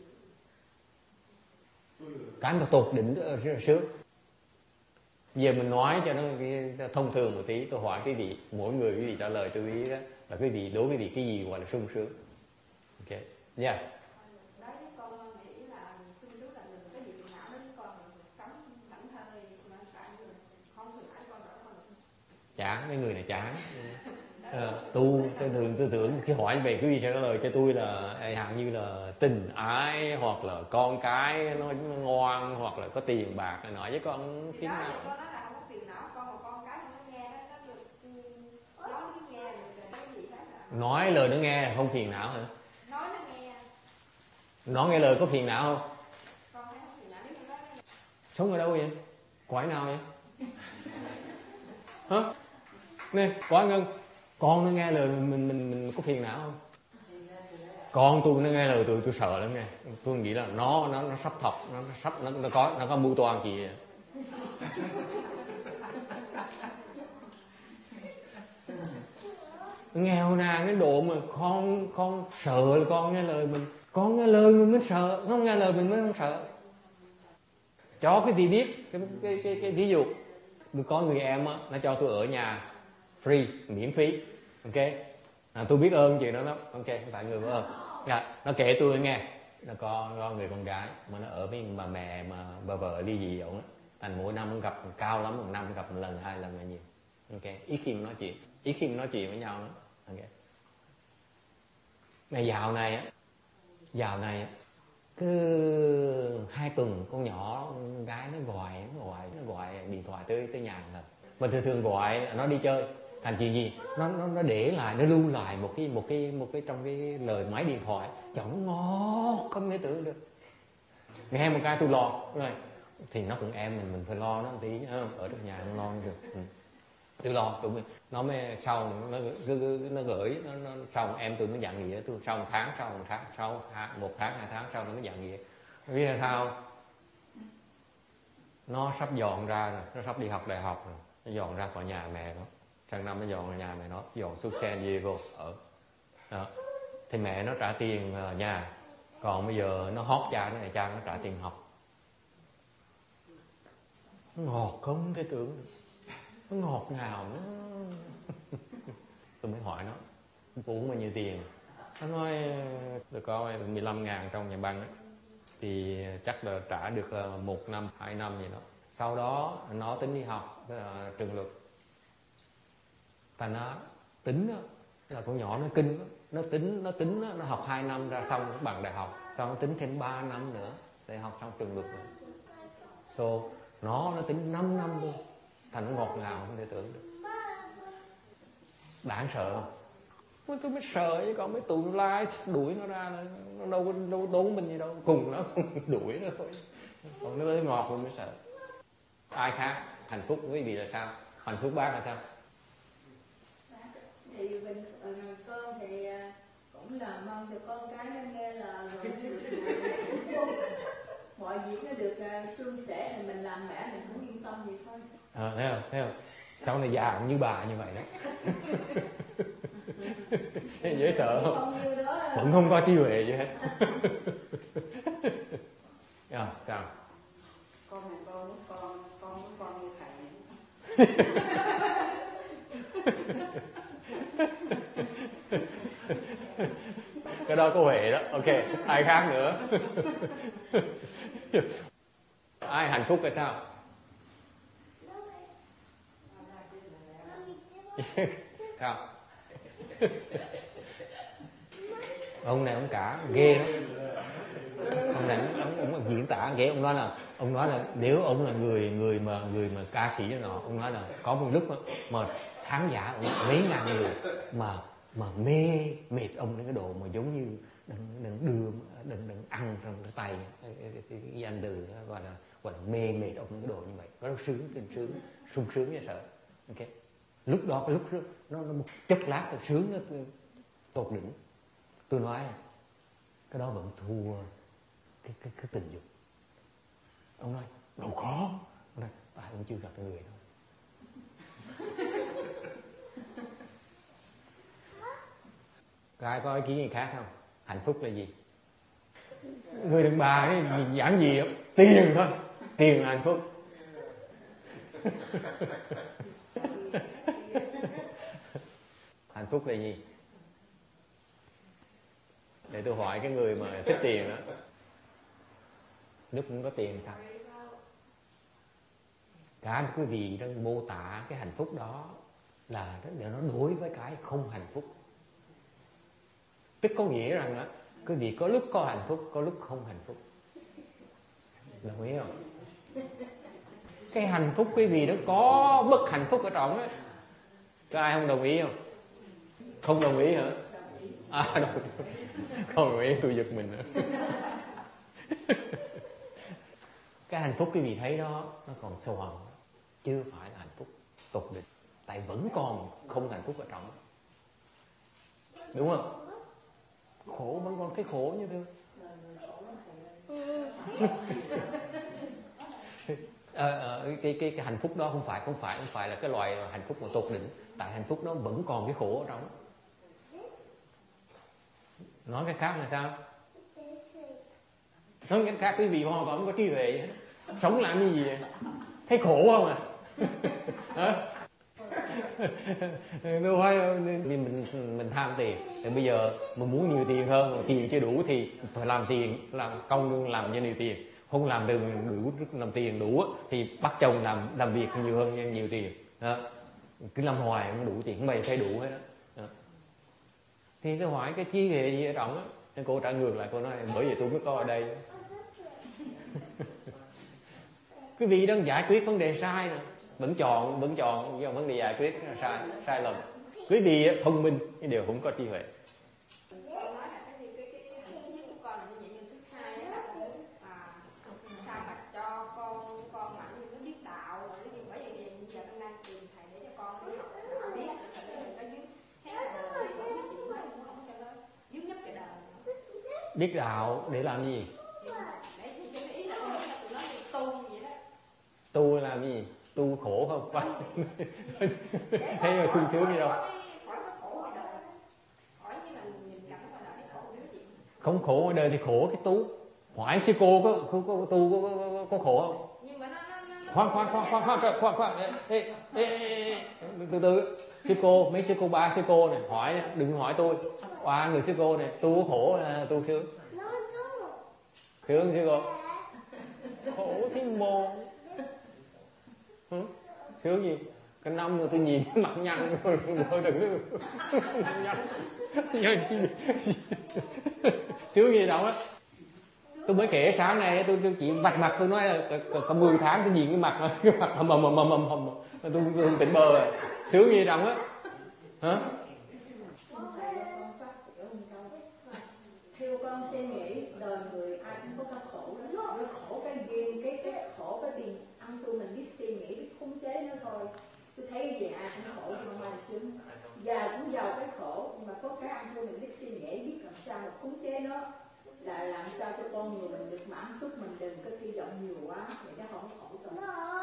Cái mà tột đỉnh sướng. Giờ mình nói cho nó thông thường một tí, tôi hỏi quý vị, mỗi người quý vị trả lời tôi ý đó là quý vị đối với quý vị cái gì gọi là sung sướng. Ok. Yes. Đấy cái con nghĩ là sung sướng là mình có gì phiền não đến con mình sống thảnh thơi mà tại vì không thường ái con đỡ con. Chán, mấy người này chán. À, tu tôi thường tôi tưởng khi hỏi về quý vị sẽ trả lời cho tôi là hạng như là tình ái hoặc là con cái nó ngoan hoặc là có tiền bạc này nọ, với con phiền não. Con nói là không có phiền não, con mà con cái không có nghe nó nó được nói nó nghe được cái gì hết à. Nói lời nó nghe không phiền não hả? Nói nó nghe. Nói nghe lời có phiền não không? Con thấy không phiền não nếu nó nói. Sống ở đâu vậy? Quái nào vậy? Hả? Nè, Quá Ngân, con nó nghe lời mình mình mình có phiền não không? Con tôi nó nghe lời tôi tôi sợ lắm nha. Tôi nghĩ là nó nó nó sắp thọc, nó, nó sắp nó nó có nó có mưu toan gì vậy. Nghèo nàn đến độ mà con con sợ là con nghe lời mình, con nghe lời mình mới sợ, không nghe lời mình mới không sợ. Cho cái gì biết cái cái cái, cái ví dụ, có người em á, nó cho tôi ở nhà free, miễn phí, ok, à, tôi biết ơn chuyện đó lắm, ok, không phải người biết ơn. À, nó kể tôi nghe, nó có, có người con gái mà nó ở với bà mẹ mà bà vợ ly dị ổng, thành mỗi năm cũng gặp cao lắm một năm gặp một lần hai lần là nhiều, ok, ít khi mà nói chuyện, ít khi mà nói chuyện với nhau nữa, ok. Ngày dạo này á, dạo này á, cứ hai tuần con nhỏ con gái nó gọi nó gọi nó gọi điện thoại tới tới nhà rồi, mà thường thường gọi nó đi chơi, thành chuyện gì nó nó nó để lại, nó lưu lại một cái một cái một cái trong cái lời máy điện thoại, giọng ngọt không thể tưởng được. Nghe một cái tôi lo rồi, thì nó cũng em mình mình phải lo nó một tí không? Ở trong nhà không lo được, ừ. Tôi lo tôi mới, nó mới sau nó nó, nó gửi nó, nó sau em tôi mới dặn gì đó, tôi sau một tháng sau một tháng sau một tháng hai tháng sau nó mới dặn gì đó. Biết là sao? Nó sắp dọn ra rồi, nó sắp đi học đại học rồi, nó dọn ra khỏi nhà mẹ nó, sang năm nó dọn vào nhà mẹ nó, dọn xuống San Diego ở đó. Thì mẹ nó trả tiền nhà, còn bây giờ nó hót cha nó này, cha nó trả tiền học. Nó ngọt không thể tưởng được, nó ngọt ngào nó. Tôi mới hỏi nó uống bao nhiêu tiền, nó nói tôi có mười lăm ngàn trong nhà băng ấy. Thì chắc là trả được một năm hai năm gì đó, sau đó nó tính đi học uh, trường luật. Thành nó tính đó, là con nhỏ nó kinh đó. Nó tính nó tính đó, nó học hai năm ra xong bằng đại học, sau nó tính thêm ba năm nữa để học xong trường luật nữa. So nó nó tính năm năm luôn, thành nó ngọt ngào không thể tưởng được. Đáng sợ không? Tôi mới sợ chứ còn mấy tụi lai đuổi nó ra, nó đâu có đâu đốn mình gì đâu, cùng nó đuổi nó thôi. Còn nó tới ngọt rồi mới sợ. Ai khác hạnh phúc quý vị là sao? Hạnh phúc bác là sao? thì mình con thì cũng là mong cho con cái nó nghe lời rồi mọi việc nó được suôn sẻ thì mình làm mẹ mình cũng yên tâm vậy thôi. À, thấy không, thấy không? Sau này già cũng như bà như vậy đó. Dễ sợ không? Vẫn không có trí huệ gì hết. À, sao? Con này con con con con như thầy. Cái đó có huệ đó. Ok, ai khác nữa? Ai hạnh phúc là sao? Sao? Ông này ông cả ghê lắm. Ông này ông, ông, ông diễn tả ghê. Ông nói là ông nói là nếu ông là người người mà người mà ca sĩ đó nọ, ông nói là có một lúc đó, mà khán giả ông mấy ngàn người mà mà mê mệt ông đến cái độ mà giống như đang đang đưa đang đang ăn trong cái tay cái danh từ gọi là gọi là mê mệt ông đến cái độ như vậy. Có sướng tình sướng sung sướng như sợ. Ok. Lúc đó cái lúc đó, nó nó một chốc lát cái sướng nó tột đỉnh. Tôi nói cái đó vẫn thua cái cái cái tình dục. Ông nói đâu có. Ông nói tại ông chưa gặp người đâu. Có ai có ý kiến gì khác không? Hạnh phúc là gì? Người đàn bà ấy giảng gì không? Tiền thôi. Tiền là hạnh phúc. Hạnh phúc là gì? Để tôi hỏi cái người mà thích tiền đó. Đức cũng có tiền sao? Cả quý vị đang mô tả cái hạnh phúc đó là để nó đối với cái không hạnh phúc. Tức có nghĩa rằng đó, quý vị có lúc có hạnh phúc, có lúc không hạnh phúc. Đồng ý không? Cái hạnh phúc quý vị đó có bất hạnh phúc ở trong á. Có ai không đồng ý không? Không đồng ý hả? À, đồng ý. Không đồng ý tôi giật mình nữa. Cái hạnh phúc quý vị thấy đó nó còn xoàn, chưa phải là hạnh phúc tột đỉnh. Tại vẫn còn không hạnh phúc ở trong. Đúng không? Khổ vẫn còn thấy khổ như thế. à, à, cái, cái, cái hạnh phúc đó không phải không phải không phải là cái loại hạnh phúc mà tột đỉnh. Tại hạnh phúc đó vẫn còn cái khổ ở trong. Nói cái khác là sao? Nói cái khác quý vị hoàn toàn không có trí huệ vậy. Sống làm cái gì vậy? Thấy khổ không à? Hả? Đâu phải mình mình tham tiền. Thì bây giờ mình muốn nhiều tiền hơn mà tiền chưa đủ thì phải làm tiền, làm công làm cho nhiều tiền. Không làm được đủ làm tiền đủ thì bắt chồng làm làm việc nhiều hơn nhiều tiền. Đó. Cứ làm hoài không đủ tiền, không mày phải đủ hết đó. Đó. Thì tôi hỏi cái chi hệ gì ở trong á, nên cô trả ngược lại, cô nói bởi vì tôi mới có ở đây. Quý vị đang giải quyết vấn đề sai nè, vẫn chọn vẫn chọn vấn đề giải quyết sai sai lầm. Quý vị thông minh nhưng đều không có trí huệ. Biết đạo để làm gì? Tu làm gì? Tu khổ không? Thấy là sung sướng gì đâu. Không khổ ở đời thì khổ cái tu. Hỏi sư cô có, có, có tu có, có, có khổ không? Khoan khoan khoan khoan khoan khoan khoan ê, ê, ê, từ từ. Sư cô, mấy sư cô ba sư cô này hỏi, đừng hỏi tôi. Qua người sư cô này, tu có khổ là tu sướng. Sướng sư cô. Khổ thế mồ. Ừ? Sướng gì? Cái năm rồi tôi nhìn mặt nhăn rồi rồi đừng nhăn nhăn gì sướng gì đâu á. Tôi mới kể sáng nay tôi, tôi chỉ vạch mặt tôi nói là có mười tháng tôi nhìn cái mặt mà cái mặt mầm mầm mầm mầm mầm tôi không tỉnh bơ rồi. Sướng gì đâu á. Hả? Theo con suy nghĩ đời người ai cũng có cái khổ đó. Nó khổ cái duyên, cái cái khổ cái tiền ăn tôi mình biết suy nghĩ biết khống chế nó thôi. Tôi thấy gì ai cũng khổ nhưng mà sướng. Già cũng giàu ăn phúc mình đừng có thi vọng nhiều quá để nó không khổ tâm.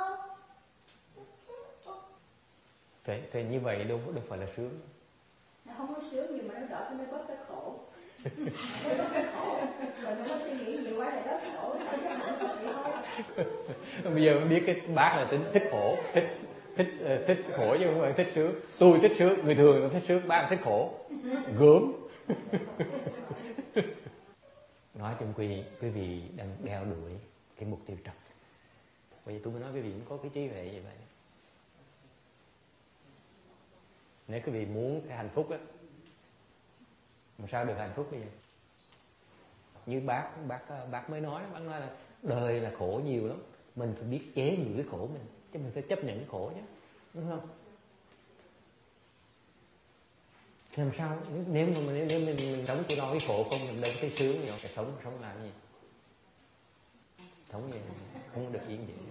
Thế, thế như vậy đâu đâu phải là sướng. Nó không có sướng nhưng mà nó đỡ cho nó bớt cái khổ. Nó bớt cái khổ, rồi nó suy nghĩ nhiều quá thì bớt khổ, nó cái hạnh phúc vậy thôi. Bây giờ mới biết cái bác là tính thích khổ, thích thích thích khổ chứ không phải thích sướng. Tôi thích sướng, người thường là thích sướng, bác là thích khổ, gớm. Nói chung quý vị, quý vị đang đeo đuổi cái mục tiêu trật. Bởi vì tôi mới nói quý vị cũng có cái trí huệ như vậy. Nếu quý vị muốn cái hạnh phúc á, mà sao được hạnh phúc bây giờ? Như bác bác bác mới nói, bác nói là đời là khổ nhiều lắm, mình phải biết chế nhiều cái khổ mình, chứ mình phải chấp nhận cái khổ chứ, đúng không? Làm sao nếu mà nếu, nếu mình, mình sống chỉ lo cái khổ không, mình đâu có thấy sướng gì đâu. Cái sống sống làm gì? Sống gì không được yên vị.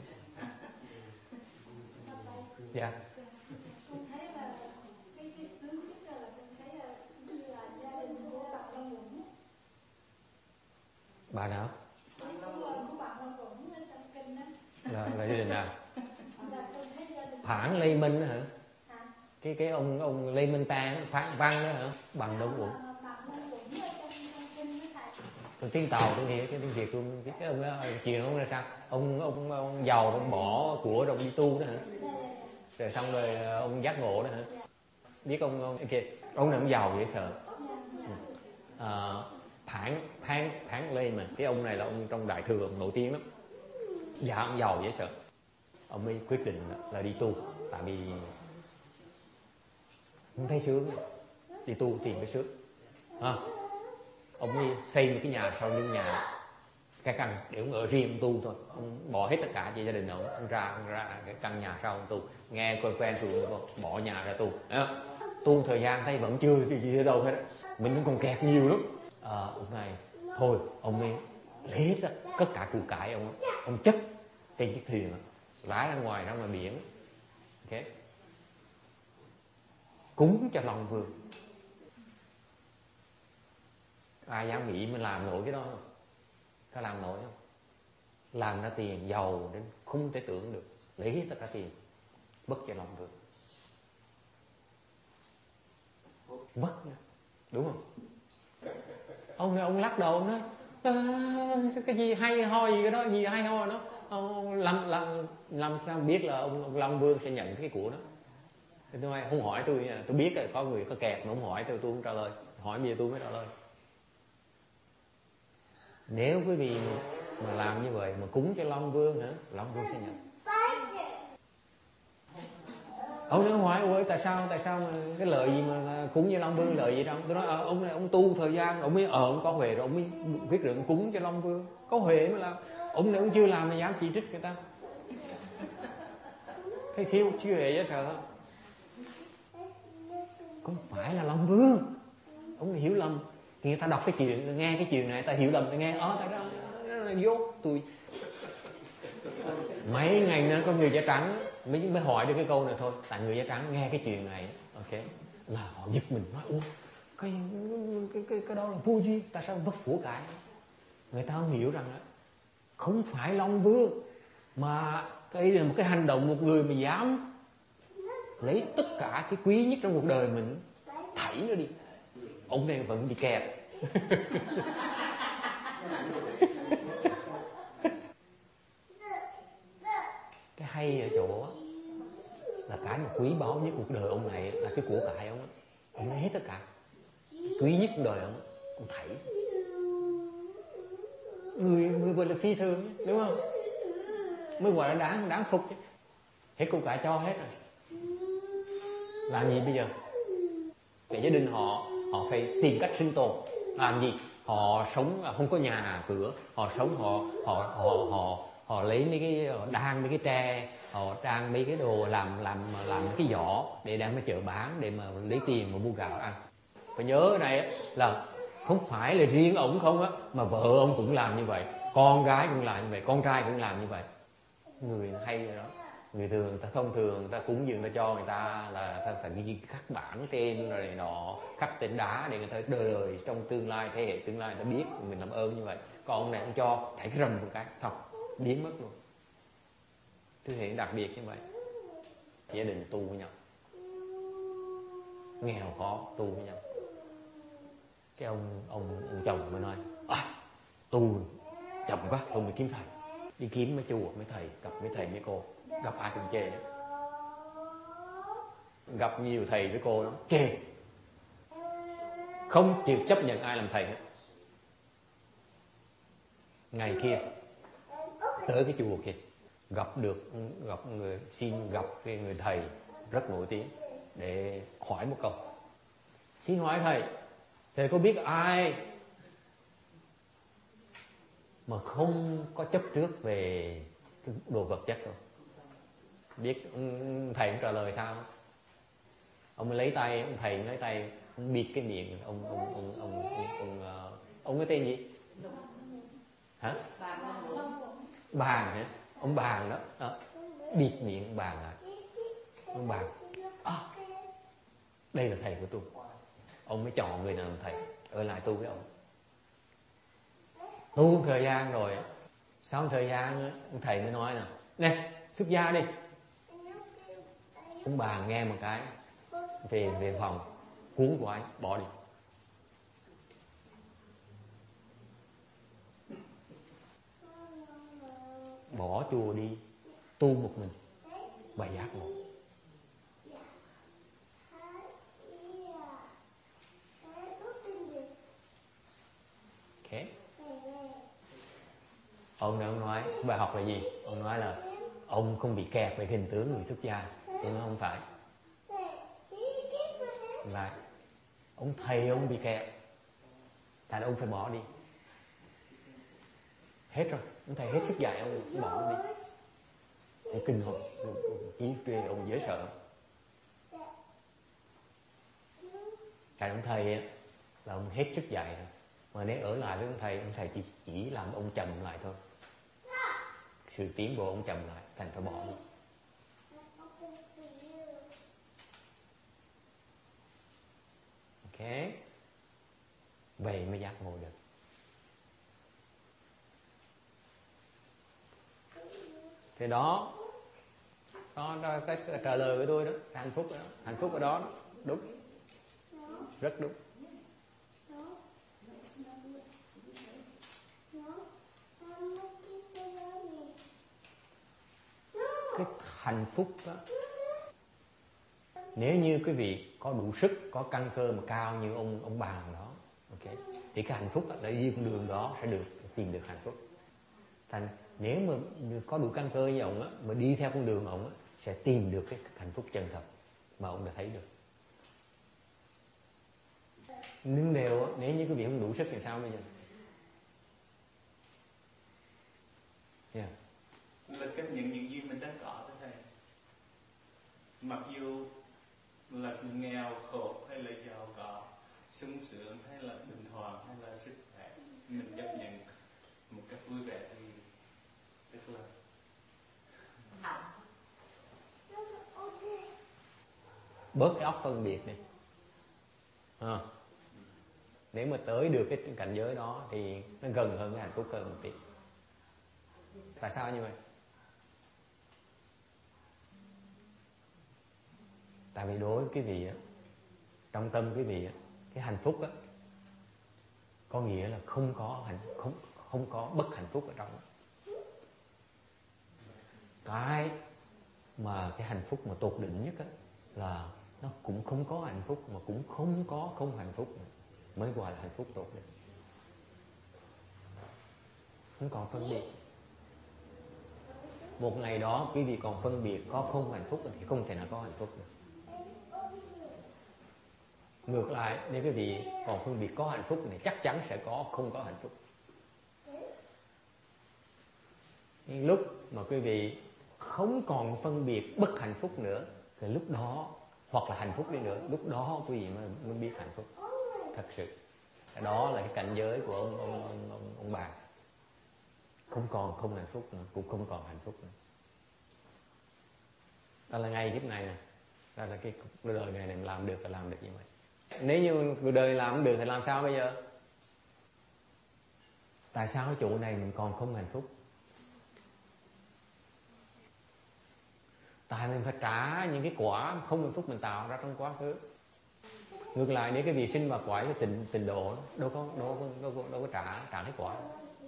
Dạ. Con thấy là cái cái sướng nhất là con thấy là như là gia đình của bạn Long Dũng. Bà nào? Đúng rồi, của bạn Long Dũng ở trong kinh đó. Là, là gia đình nào? Là con thấy gia đình. Phản Lê Minh đó hả? Hả? Cái cái ông ông Lê Minh Ta, Phản Văn đó hả? Bằng đâu cũng. Bạn Long Dũng ở trong trong kinh đó thầy. Còn tiếng Tàu tiếng Việt, cái tiếng Việt luôn, cái ông đó chuyện ông là sao? Ông ông ông giàu ông bỏ của rồi ông đi tu đó hả? Rồi xong rồi ông giác ngộ đó hả? Biết ông ông kia, ông này ông giàu dễ sợ. À, Phản Phản Phản Lê mình, cái ông này là ông trong Đại Thừa ông nổi tiếng lắm. Dạ ông giàu dễ sợ. Ông mới quyết định là, là đi tu, tại vì không thấy sướng, đi tu tìm cái sướng. À, ông đi xây một cái nhà sau lưng nhà cái căn để ông ở riêng tu thôi, ông bỏ hết tất cả cho gia đình ông, ông ra ông ra cái căn nhà sau ông tu, nghe quen quen tu nữa không, bỏ nhà ra tu. À, tu thời gian thấy vẫn chưa cái gì ở đâu hết, mình cũng còn kẹt nhiều lắm. À, ông này thôi ông mới lấy hết tất cả của cải ông ông chất trên chiếc thuyền lái ra ngoài ra ngoài biển, ok, cúng cho Long Vương. Ai dám nghĩ mình làm nổi cái đó không? Có làm nổi không? Làm ra tiền giàu đến không thể tưởng được, lấy hết tất cả tiền bất cho Long Vương, mất nữa, đúng không? Ông ông lắc đầu ông nói à, cái gì hay ho gì cái đó, gì hay ho đó, ông làm làm làm sao biết là ông, ông Long Vương sẽ nhận cái của đó. Thì tôi không hỏi tôi, tôi biết là có người có kẹt mà không hỏi tôi tôi không trả lời, hỏi bây giờ tôi mới trả lời. Nếu quý vị mà làm như vậy mà cúng cho Long Vương hả, Long Vương sẽ nhận. Ông nói hỏi ơi tại sao tại sao mà cái lợi gì mà cúng cho Long Vương, lợi gì đâu? Tôi nói à, ông này ông tu thời gian ông mới ở ờ, ông có huệ rồi ông mới quyết định cúng cho Long Vương, có huệ mới làm. Ông này ông chưa làm mà dám chỉ trích người ta, thấy thiếu chưa huệ dễ sợ. Không phải là Long Vương, ông hiểu lầm. Người ta đọc cái chuyện, nghe cái chuyện này ta hiểu lầm, ta nghe ó ta đó là dốt. Tôi mấy ngày nữa có người da trắng mới mới hỏi được cái câu này thôi, tại người da trắng nghe cái chuyện này, ok, là họ giật mình nói ủa cái cái cái cái đó là vô duyên, tại sao vất của cải? Người ta không hiểu rằng đó, không phải Long Vương mà cái là một cái hành động một người mà dám lấy tất cả cái quý nhất trong cuộc đời mình thảy nó đi. Ông này vẫn bị kẹt. Cái hay ở chỗ là cái mà quý báu nhất cuộc đời ông này là cái của cải ông. Ông lấy hết tất cả quý nhất cuộc đời ông, ông thảy. Người người gọi là phi thường, đúng không? Mới gọi là đáng đáng phục chứ. Hết của cải cho hết rồi. Làm gì bây giờ? Để gia đình họ họ phải tìm cách sinh tồn. Làm gì? Họ sống không có nhà cửa, họ sống họ họ họ họ họ lấy mấy cái đan mấy cái tre, họ đan mấy cái đồ làm làm làm cái giỏ để đem ra chợ bán để mà lấy tiền mà mua gạo ăn. Phải nhớ này là không phải là riêng ông không á, mà vợ ông cũng làm như vậy, con gái cũng làm như vậy, con trai cũng làm như vậy. Người hay rồi đó. Người thường người ta thông thường người ta cúng dường ta cho người ta là ta phải ghi khắc bản tên rồi nọ, khắc tên đá để người ta đời đời trong tương lai thế hệ tương lai người ta biết mình làm ơn như vậy. còn ông này ông cho thảy cái rầm một cái xong biến mất luôn. Thứ hiện đặc biệt như vậy. Gia đình tu với nhau, nghèo khó tu với nhau. Cái ông ông ông chồng mới nói à, tu chậm quá, tôi mới kiếm thầy. Đi kiếm mấy chùa, mấy thầy, gặp mấy thầy mấy cô, gặp ai cũng chê. Gặp nhiều thầy với cô lắm, chê, không chịu chấp nhận ai làm thầy hết. Ngày kia tới cái chùa kia, gặp được gặp người xin gặp cái người thầy rất nổi tiếng để hỏi một câu. Xin hỏi thầy, thầy có biết ai mà không có chấp trước về đồ vật chất không? Biết thầy cũng trả lời sao? Ông lấy tay, ông thầy lấy tay, ông bịt cái miệng. Ông ông ông ông ông ông, ông, ông cái tên gì? Hả? Bàn hả? Ông Bàn đó, đó. Bịt miệng ông Bàn lại. Ông Bàn, à, đây là thầy của tôi. Ông mới chọn người nào làm thầy, ở lại tu với ông. Tu thời gian rồi, sau thời gian ông thầy mới nói nè, nè xuất gia đi. Ông Bàn nghe một cái, về về phòng cuốn của anh bỏ đi. Bỏ chùa đi, tu một mình, bài giác ngộ. Ok. Ông này ông nói bài học là gì? Ông nói là ông không bị kẹt về hình tướng người xuất gia. Tôi nói không phải. Là ông thầy ông bị kẹt, tại ông phải bỏ đi. Hết rồi, ông thầy hết sức dạy ông, ông bỏ đi. Thì kinh hồn, ý về ông dễ sợ. Tại ông thầy là ông hết sức dạy rồi. Mà nếu ở lại với ông thầy, ông thầy chỉ, chỉ làm ông chậm lại thôi. Sự tiến bộ ông chậm lại, thành phải bỏ đi. Ok. Vậy mới giác ngộ được. Thì đó, đó, đó cái trả lời của tôi đó, cái hạnh phúc đó, hạnh phúc ở đó, đó. Đúng, rất đúng. Cái hạnh phúc đó, nếu như quý vị có đủ sức, có căn cơ mà cao như ông ông Bàn đó, ok, thì cái hạnh phúc là đi con đường đó sẽ được tìm được hạnh phúc. Thành nếu mà có đủ căn cơ như ông á, mà đi theo con đường ông á, sẽ tìm được cái hạnh phúc chân thật mà ông đã thấy được. Nhưng nếu nếu như quý vị không đủ sức thì sao bây giờ? Yeah. Là chấp nhận những gì mình đang có thôi thầy. Mặc dù là nghèo khổ hay là giàu có, sung sướng hay là bình thường hay là sức khỏe, mình chấp nhận một cách vui vẻ thì tức là bớt cái óc phân biệt đi. À, nếu mà tới được cái cảnh giới đó thì nó gần hơn cái hạnh phúc hơn một tí. Tại sao như vậy? Tại vì đối với quý vị á, trong tâm quý vị á, cái hạnh phúc á, có nghĩa là không có hạnh không không có bất hạnh phúc ở trong đó. Cái mà cái hạnh phúc mà tột đỉnh nhất á, là nó cũng không có hạnh phúc mà cũng không có không hạnh phúc nữa, mới gọi là hạnh phúc tột đỉnh. Không còn phân biệt. Một ngày đó quý vị còn phân biệt có không hạnh phúc thì không thể nào có hạnh phúc được. Ngược lại, nếu quý vị còn phân biệt có hạnh phúc thì chắc chắn sẽ có không có hạnh phúc. Nhưng lúc mà quý vị không còn phân biệt bất hạnh phúc nữa thì lúc đó, hoặc là hạnh phúc đi nữa, lúc đó quý vị mới, mới biết hạnh phúc thật sự. Đó là cái cảnh giới của ông ông ông ông, ông bà. Không còn không hạnh phúc nữa, cũng không còn hạnh phúc nữa. Đó là ngay kiếp này nè, đó là cái cuộc đời này này làm được là làm được như vậy. Nếu như cuộc đời làm không được thì làm sao bây giờ? Tại sao cái chỗ này mình còn không hạnh phúc? Tại mình phải trả những cái quả không hạnh phúc mình tạo ra trong quá khứ. Ngược lại nếu cái vị sinh và quả cái tình tình độ đâu có đâu có đâu có, đâu có trả trả cái quả.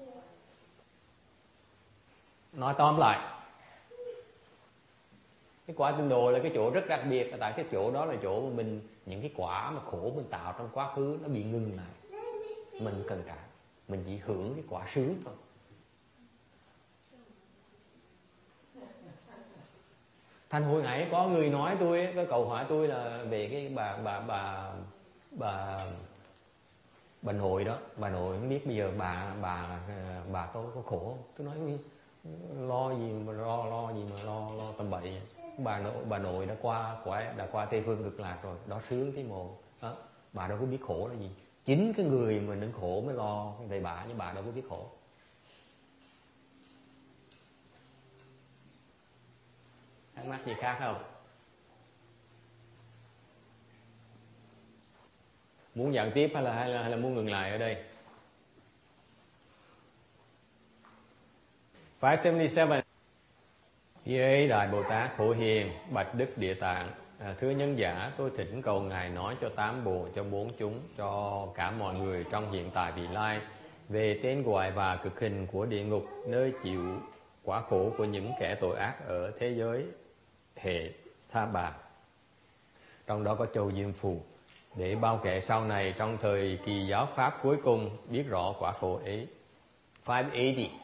Nói tóm lại, cái quả tịnh độ là cái chỗ rất đặc biệt, tại cái chỗ đó là chỗ mà mình những cái quả mà khổ mình tạo trong quá khứ nó bị ngừng lại, mình cần trả, mình chỉ hưởng cái quả sướng thôi. Thành hồi nãy có người nói tôi, có cầu hỏi tôi là về cái bà bà bà bà bà nội đó, bà nội không biết bây giờ bà bà bà có có khổ không? Tôi nói lo gì mà lo lo gì mà lo lo tầm bậy. Bà nội bà nội đã qua quả đã qua Tây Phương Cực Lạc rồi, đó sướng cái mồ đó. Bà đâu có biết khổ là gì. Chính cái người mà nâng khổ mới lo về bà, nhưng bà đâu có biết khổ. Thắc mắc gì khác không? Muốn giảng tiếp hay là hay là hay là muốn ngừng lại ở đây? năm trăm bảy mươi bảy. Ấy Đại Bồ Tát Phổ Hiền, bạch Đức Địa Tạng, à, thưa nhân giả, tôi thỉnh cầu ngài nói cho tám bộ, cho bốn chúng, cho cả mọi người trong hiện tại vị lai về tên gọi và cực hình của địa ngục, nơi chịu quả khổ của những kẻ tội ác ở thế giới hệ Sa Bà, trong đó có châu Diêm Phù, để bao kẻ sau này trong thời kỳ giáo pháp cuối cùng biết rõ quả khổ ấy. năm trăm tám mươi.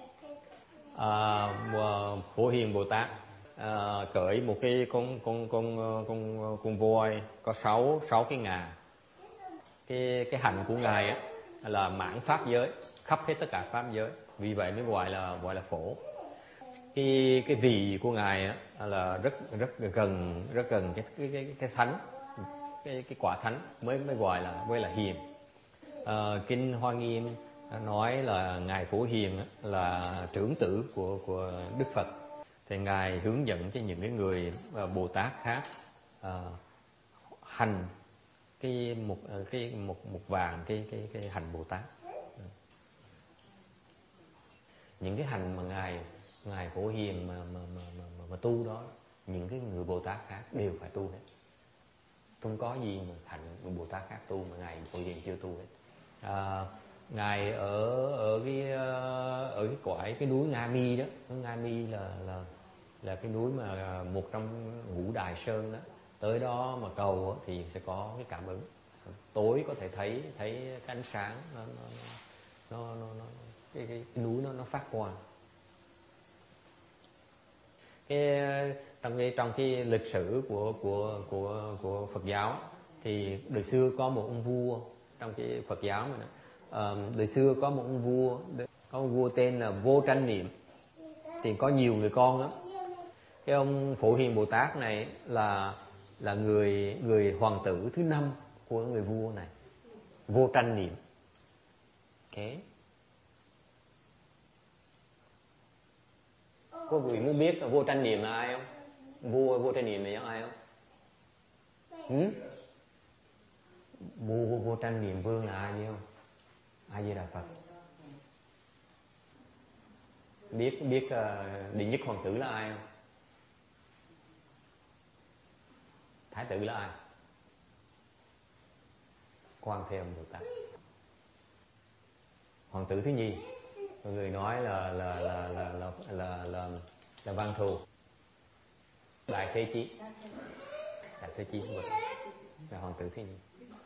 À, Phổ Hiền Bồ Tát à, cởi một cái con con con con con voi có sáu sáu cái ngà. Cái cái hạnh của ngài á là mãn pháp giới, khắp hết tất cả pháp giới, vì vậy mới gọi là gọi là phổ. Cái cái vị của ngài á là rất rất gần rất gần cái cái cái, cái thánh, cái cái quả thánh mới mới gọi là mới là hiền. À, Kinh Hoa Nghiêm nói là ngài Phổ Hiền là trưởng tử của của Đức Phật, thì ngài hướng dẫn cho những cái người Bồ Tát khác uh, hành cái một cái một một vàng cái cái cái hành Bồ Tát. Những cái hành mà ngài ngài Phổ Hiền mà mà mà, mà, mà, mà tu đó, những cái người Bồ Tát khác đều phải tu hết. Không có gì mà thành người Bồ Tát khác tu mà ngài Phổ Hiền chưa tu hết. À, ngài ở ở cái ở cái cõi cái núi Nga Mi đó, Nga Mi là là là cái núi mà một trong ngũ đại sơn đó, tới đó mà cầu thì sẽ có cái cảm ứng, tối có thể thấy thấy cái ánh sáng nó nó nó, nó, nó cái, cái, cái núi nó nó phát quang. Cái trong cái trong cái lịch sử của của của của Phật giáo thì đời xưa có một ông vua trong cái Phật giáo này. À, đời xưa có một ông vua, có một vua tên là Vô Tranh Niệm, thì có nhiều người con lắm. Cái ông Phổ Hiền Bồ Tát này là là người người hoàng tử thứ năm của người vua này, Vô Tranh Niệm. Okay. Có vị muốn biết là Vô Tranh Niệm là ai không? Vua Vô Tranh Niệm là ai không? Hmm? Vua Vô, Vô Tranh Niệm Vương là ai biết không? A Di Đà Phật. Biết biết uh, đệ nhất hoàng tử là ai không? Thái tử là ai? Quan Thế Âm Bồ Tát. Hoàng tử thứ nhì, mọi người nói là là là là là là là, là Văn Thù. Đại Thế Chí. Đại Thế Chí là hoàng tử thứ nhì.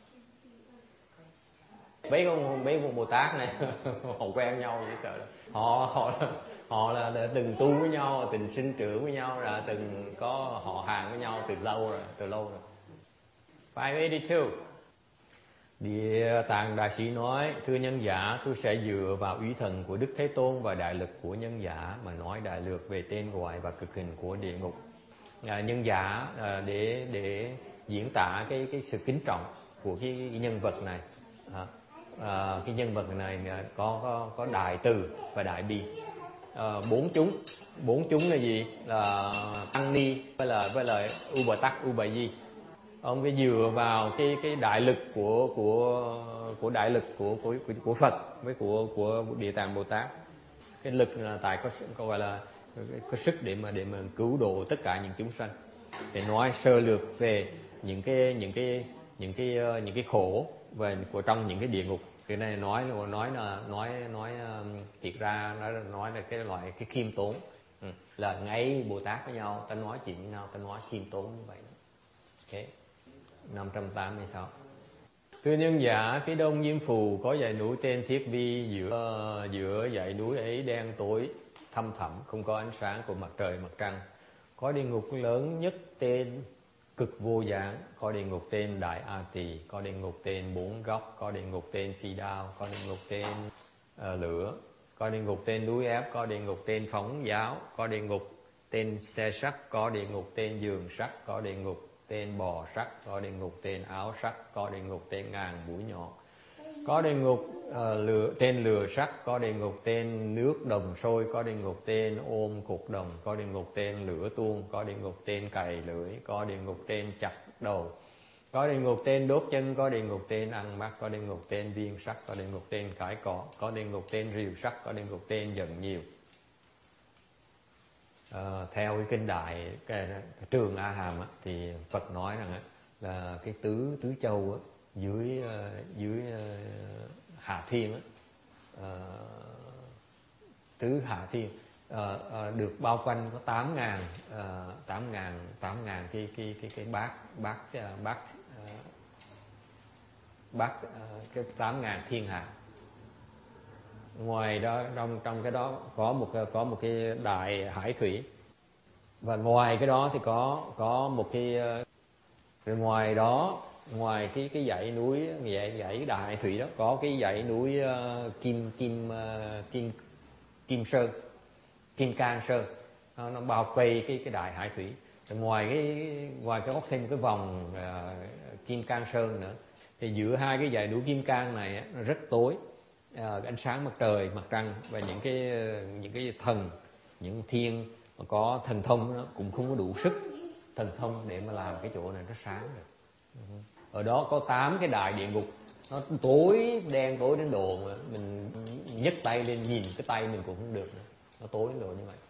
Mấy con mấy con Bồ Tát này họ quen nhau dễ sợ. Họ họ họ là từng tu với nhau, từng sinh trưởng với nhau, là từng có họ hàng với nhau từ lâu rồi, từ lâu rồi. năm trăm tám mươi hai. Địa Tạng Đại Sĩ nói: thưa nhân giả, tôi sẽ dựa vào uy thần của Đức Thế Tôn và đại lực của nhân giả mà nói đại lược về tên gọi và cực hình của địa ngục. À, nhân giả à, để để diễn tả cái cái sự kính trọng của cái, cái nhân vật này. À, à, cái nhân vật này có có có đại từ và đại bi. À, bốn chúng, bốn chúng là gì? Là tăng ni với là với là u bà tắc u bà di. ông phải dựa vào cái cái đại lực của của của đại lực của của của, của Phật với của của Địa Tạng Bồ Tát. Cái lực là tại có, có gọi là có sức để mà để mà cứu độ tất cả những chúng sanh. Để nói sơ lược về những cái những cái những cái những cái khổ về của trong những cái địa ngục. Cái này nói nói là nói nói thiệt ra nó nói là cái loại cái khiêm tốn. Ừ. Là ngay Bồ Tát với nhau ta nói chuyện với nhau, ta nói khiêm tốn như vậy. Okay. năm trăm tám mươi sáu. Thưa nhân giả, phía đông Diêm Phù có dãy núi tên Thiết Vi, giữa giữa dãy núi ấy đen tối thăm thẳm, không có ánh sáng của mặt trời mặt trăng. Có địa ngục lớn nhất tên Cực Vô Gián, có địa ngục tên Đại A Tỳ, có địa ngục tên Bốn Góc, có địa ngục tên Phi Đao, có địa ngục tên uh, Lửa, có địa ngục tên Núi Ép, có địa ngục tên Phóng Giáo, có địa ngục tên Xe Sắt, có địa ngục tên Giường Sắt, có địa ngục tên Bò Sắt, có địa ngục tên Áo Sắt, có địa ngục tên Ngàn Mũi Nhọn, có địa ngục uh, lửa, tên Lừa Sắt, có địa ngục tên Nước Đồng Sôi, có địa ngục tên Ôm Cục Đồng, có địa ngục tên Lửa Tuôn, có địa ngục tên Cày Lưỡi, có địa ngục tên Chặt Đầu, có địa ngục tên Đốt Chân, có địa ngục tên Ăn Mắt, có địa ngục tên Viên Sắt, có địa ngục tên Cải Cỏ, có địa ngục tên Rìu Sắt, có địa ngục tên Giận Nhiều. À, theo cái kinh đại cái, cái Trường A Hàm á, thì Phật nói rằng á, là cái tứ tứ châu á, dưới uh, dưới uh, Hạ Thiên á, uh, tứ Hạ Thiên uh, uh, được bao quanh có tám ngàn uh, tám ngàn tám ngàn cái cái cái cái bát bát uh, bát uh, bát uh, cái tám ngàn thiên hạ. Ngoài đó trong trong cái đó có một có một cái đại hải thủy, và ngoài cái đó thì có có một cái rồi ngoài đó ngoài cái cái dãy núi dãy dãy đại hải thủy đó có cái dãy núi uh, kim kim uh, kim kim sơn kim cang sơn, nó, nó bao quây cái cái đại hải thủy. Rồi ngoài cái ngoài cái có thêm cái vòng uh, kim cang sơn nữa, thì giữa hai cái dãy núi kim cang này nó rất tối. À, ánh sáng mặt trời, mặt trăng và những cái những cái thần, những thiên mà có thần thông nó cũng không có đủ sức thần thông để mà làm cái chỗ này nó sáng được. Ở đó có tám cái đại địa ngục, nó tối đen tối đến độ mà mình nhấc tay lên nhìn cái tay mình cũng không được nữa. Nó tối đến độ như vậy.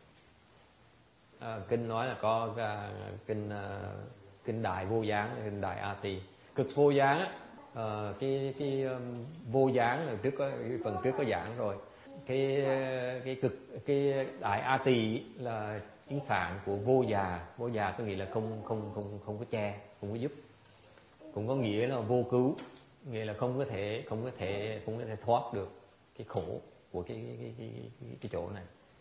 À, kinh nói là có uh, kinh uh, kinh đại vô gián, kinh đại A Tỳ, cực vô gián á. À, cái cái um, vô gián là trước có phần trước có giảng rồi. Cái cái cực cái đại A Tỳ là tiếng Phạn của vô già. Vô già có nghĩa là không không không không có che, không có giúp. Cũng có nghĩa là vô cứu, nghĩa là không có thể không có thể không có thể thoát được cái khổ của cái cái cái cái, cái, cái chỗ này.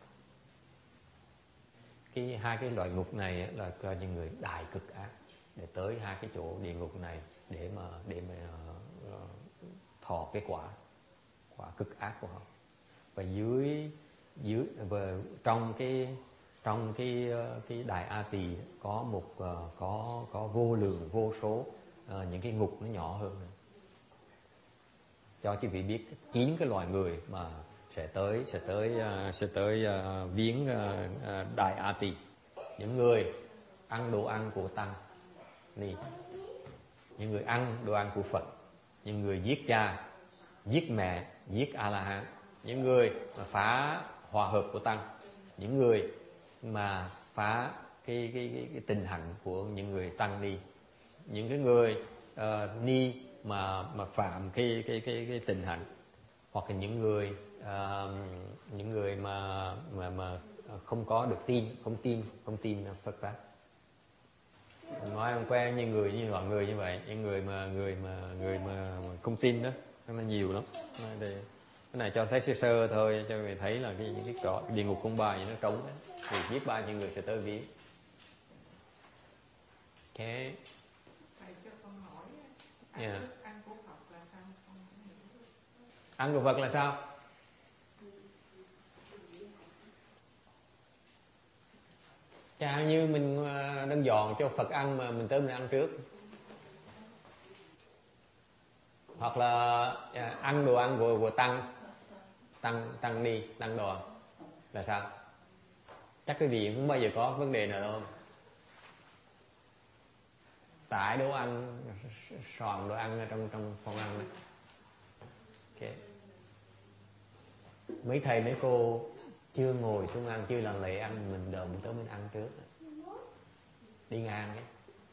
Cái hai cái loại ngục này là cho những người đại cực ác để tới hai cái chỗ địa ngục này để mà để mà uh, thọ cái quả quả cực ác của họ. Và dưới dưới và trong cái trong cái cái đại A Tỳ có một uh, có có vô lượng vô số uh, những cái ngục nó nhỏ hơn nữa. Cho quý vị biết chín cái loài người mà sẽ tới sẽ tới uh, sẽ tới uh, viếng uh, uh, đại A Tỳ. Những người ăn đồ ăn của tăng ni, những người ăn đồ ăn của Phật, những người giết cha, giết mẹ, giết A La Hán, những người mà phá hòa hợp của tăng, những người mà phá cái cái cái, cái tình hạnh của những người tăng ni, những cái người uh, ni mà mà phạm cái cái cái cái tình hạnh, hoặc là những người uh, những người mà mà mà không có được tin, không tin không tin Phật pháp. Nói không quen như người như loại người như vậy, những người mà người mà người mà, mà không tin đó nó nhiều lắm. Thì cái này cho thấy sơ sơ thôi, cho người thấy là cái những cái cỏ địa ngục không bài nó trống đấy, thì biết bao nhiêu người sẽ tới viếng. Ok. Thầy cho con hỏi, Yeah. ăn của Phật là sao? Con Ăn của Phật là sao? Chả như mình đang dọn cho Phật ăn mà mình tới mình ăn trước. Hoặc là ăn đồ ăn của, của tăng tăng tăng ni tăng đoàn là sao? Chắc cái gì cũng bao giờ có vấn đề nào đâu. trải đồ ăn, soạn đồ ăn ở trong trong phòng ăn này. Okay. Mấy thầy mấy cô chưa ngồi xuống ăn, chưa làm lễ ăn, mình đợi mình tới mình ăn trước, đi ngang ấy,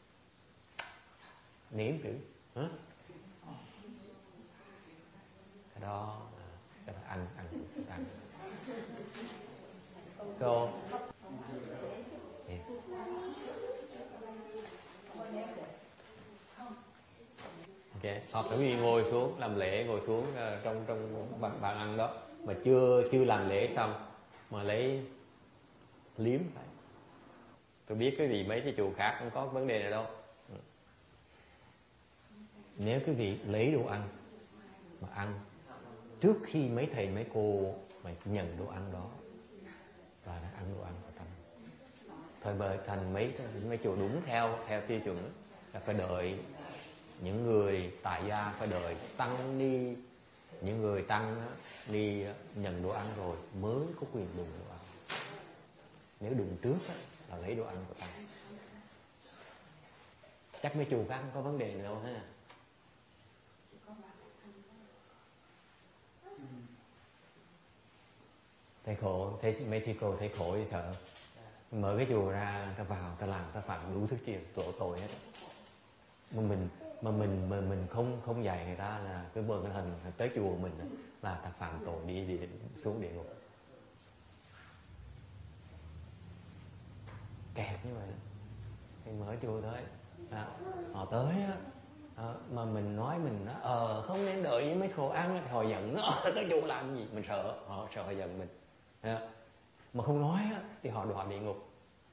nếm thử, hả? Cái đó, cái đó ăn ăn ăn. So, yeah. Okay. Hoặc quý vị ngồi xuống làm lễ, ngồi xuống uh, trong trong bàn, bàn ăn đó mà chưa chưa làm lễ xong mà lấy liếm phải. Tôi biết cái vị mấy cái chùa khác không có vấn đề này đâu. Nếu quý vị lấy đồ ăn mà ăn trước khi mấy thầy mấy cô mà nhận đồ ăn đó và đã ăn đồ ăn của tâm, thời bởi thành mấy mấy chùa đúng theo theo tiêu chuẩn là phải đợi những người tại gia, phải đợi tăng đi, những người tăng đi nhận đồ ăn rồi mới có quyền đụng đồ ăn. Nếu đụng trước là lấy đồ ăn của tăng. Chắc mấy chùa khác không có vấn đề nữa đâu ha. Thấy khổ, thấy mấy thầy cô thấy khổ thì sợ. Mở cái chùa ra, ta vào, ta làm, ta phạm đủ thứ chuyện, tội tội hết. Mà mình mà mình mà mình không không dạy người ta là cái bờ cái hình tới chùa mình là ta phạm tội đi đi xuống địa ngục. Kẹt như vậy. Thì mở chùa tới, à, họ tới á, à, mà mình nói mình nó ờ không nên đợi với mấy cô ăn thì họ giận nó tới chùa làm gì, mình sợ họ sợ họ giận mình. À, mà không nói á, thì họ đọa địa ngục.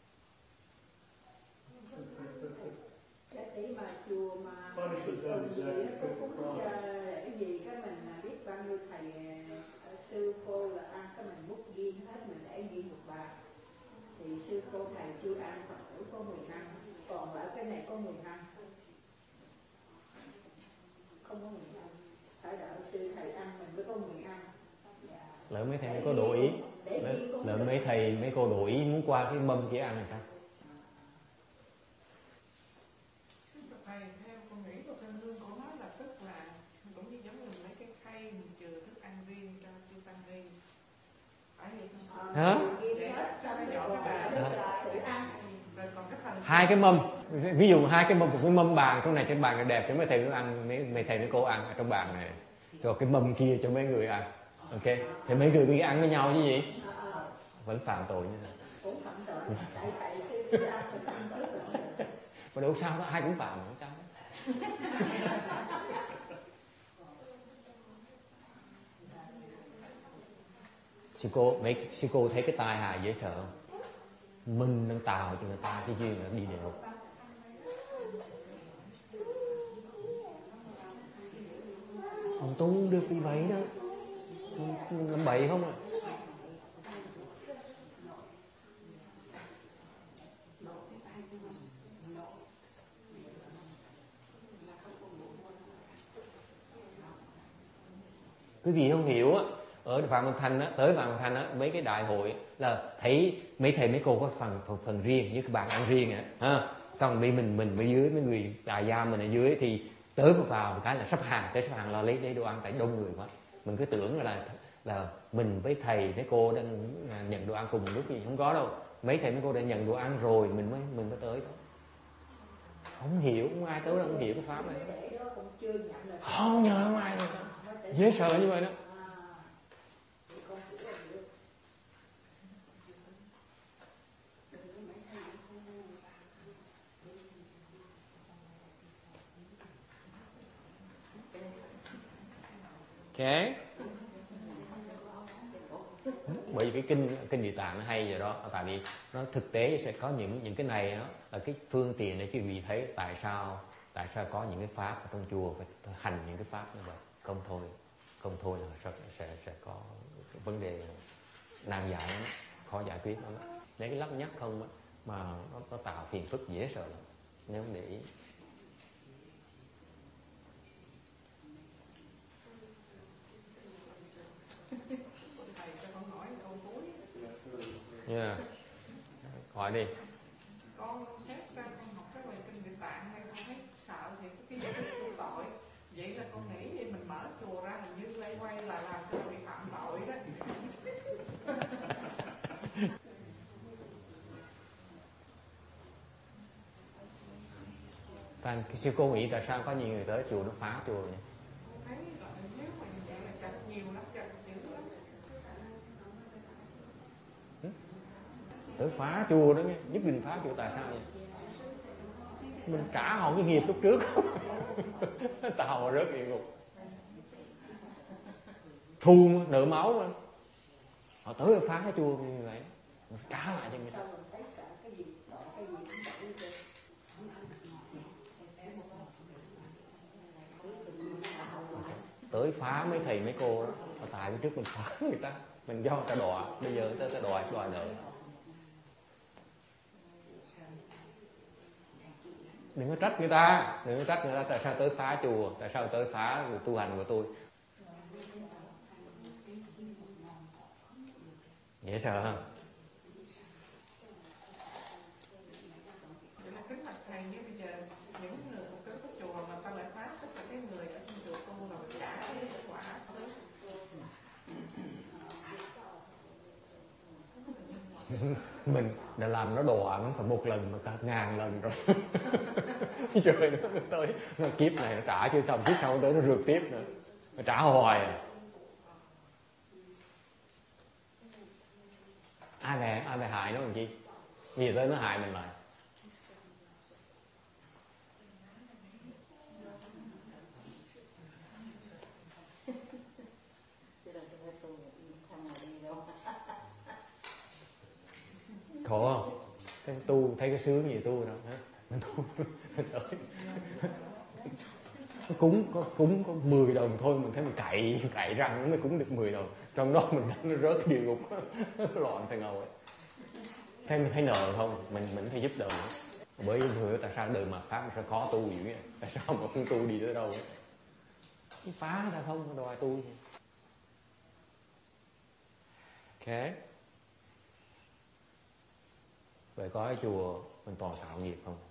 Cái tỷ mà chùa mà cần gì nó có cúng cho cái gì cái mình biết bao nhiêu thầy sư cô là ăn cái mình múc ghiên hết, mình để ghiên một bài thì sư cô thầy chưa ăn, Phật tử có mười năm, còn lại cái này có mười năm, không có mười năm, phải đợi sư thầy ăn mình mới có mười năm. Lỡ mấy thầy mấy cô đổi ý, lỡ mấy thầy mấy cô đổi ý muốn qua cái mâm kia ăn là sao? Thầy theo con nghĩ của Thanh Hương, cô nói là tức là cũng như giống như mấy cái khay mình chừa thức ăn riêng cho chư tăng ni. Phải vậy không? Hả? Để cho cái nhỏ cái bàn. Rồi còn cái phần hai cái mâm, ví dụ hai cái mâm, một cái mâm bàn trong này trên bàn là đẹp cho mấy thầy nó ăn, mấy, mấy thầy mấy cô ăn ở trong bàn này, rồi cái mâm kia cho mấy người ăn. Ok, thì mấy người đi ăn với nhau chứ gì? Vẫn phạm tội như thế. Mà đâu sao đó, ai cũng phạm, không sao. Sư cô, mấy sư cô thấy cái tai hại dễ sợ không? Mình đang tạo cho người ta cái duyên là đi địa ngục. Ông tu được vì vậy đó, làm bậy không à? Quý vị không hiểu á, ở Phạm Văn Thanh á, tới Phạm Văn Thanh á, mấy cái đại hội là thấy mấy thầy mấy cô có phần phần, phần riêng, như cái bàn ăn riêng á, ha. Xong mấy mình mình mấy dưới mấy người đại gia mình ở dưới thì tới vào một cái là sắp hàng, tới sắp hàng là lấy lấy đồ ăn tại đông người quá. Mình cứ tưởng là là mình với thầy với cô đang nhận đồ ăn cùng một lúc gì, không có đâu. Mấy thầy mấy cô đã nhận đồ ăn rồi mình mới mình mới tới đó. Không hiểu, không ai tới đâu không hiểu cái pháp này. Không nhờ không ai được. Dễ sợ như vậy đó. Ok. Bởi vì cái kinh kinh Địa Tạng nó hay rồi đó, tại vì nó thực tế sẽ có những những cái này đó là cái phương tiện để quý vị thấy tại sao tại sao có những cái pháp ở trong chùa phải hành những cái pháp như vậy. Không thôi, không thôi là sẽ sẽ, sẽ có vấn đề nan giải lắm, khó giải quyết lắm. Lấy cái lắc nhắc không mà nó, nó tạo phiền phức dễ sợ lắm nếu không để ý. thầy cho con hỏi câu cuối. Yeah. Hỏi đi. Con xét ra con học cái về kinh Địa Tạng hay con thấy sợ thì cái gì cũng tội. Vậy là con nghĩ vậy mình mở chùa ra hình như quay quay là làm cho bị phạm tội đó. Thành sư cô nghĩ tại sao có nhiều người tới chùa nó phá chùa vậy? Thấy là nếu mà như vậy là chặt nhiều lắm, chặt dữ lắm. Tới phá chùa đó nghe, giúp mình phá chùa tại sao vậy? Mình trả họ cái nghiệp lúc trước. Tao mà rớt địa ngục. Thù nợ máu mà. Họ tới phá cái chùa như vậy, trả lại cho người ta. Tới phá mấy thầy mấy cô đó, tại trước mình phá người ta, mình do người ta đòi, bây giờ người ta đòi đòi nợ. Đừng có trách người ta, đừng có trách người ta tại sao tới phá chùa, tại sao tới phá người tu hành của tôi. Dễ sợ không? Vậy là kính bạch thầy, như bây giờ những người tới cái chùa mà ta lại phá, tất cả cái người ở trong chùa tu là mình trả cái kết quả tới. Mình đã làm nó đòi nó phải một lần mà cả ngàn lần rồi. Trời nó tới nó kiếp này nó trả chưa xong, kiếp sau tới nó rượt tiếp nữa, nó trả hoài à. Ai về ai về hại nó làm chi? Vì tới nó hại mình lại. Khổ không? Thấy tu, thấy cái sướng gì tu đâu hả? Mình tu cúng có cúng có mười đồng thôi mình thấy mình cậy cậy răng nó mới cúng được mười đồng, trong đó mình nó rớt địa ngục loạn sang ngầu ấy. Thấy mình thấy nợ không, mình mình phải giúp đời nữa. Bởi vì tại sao đời mà pháp sẽ khó tu dữ vậy? Tại sao mà không tu đi tới đâu ấy? Phá ra không đòi tu gì. Ok. Vậy có cái chùa mình toàn tạo nghiệp không?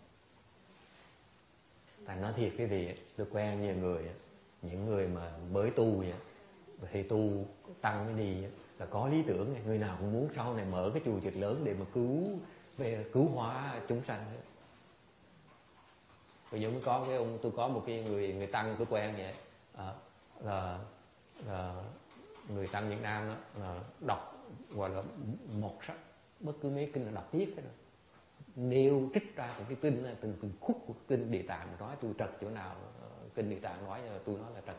Thành nói thiệt cái gì, tôi quen nhiều người, những người mà mới tu vậy, thì tu tăng mới đi là có lý tưởng, người nào cũng muốn sau này mở cái chùa thiệt lớn để mà cứu về cứu hóa chúng sanh. Bây giờ mới có cái ông, tôi có một cái người người tăng tôi quen vậy, à, là, là người tăng Việt Nam đó, là đọc gọi là một sách bất cứ mấy kinh là đọc tiếp hết rồi, nêu trích ra từng cái kinh, từng từng khúc của kinh Địa Tạng, nói tôi trật chỗ nào, kinh Địa Tạng nói là tôi nói là trật.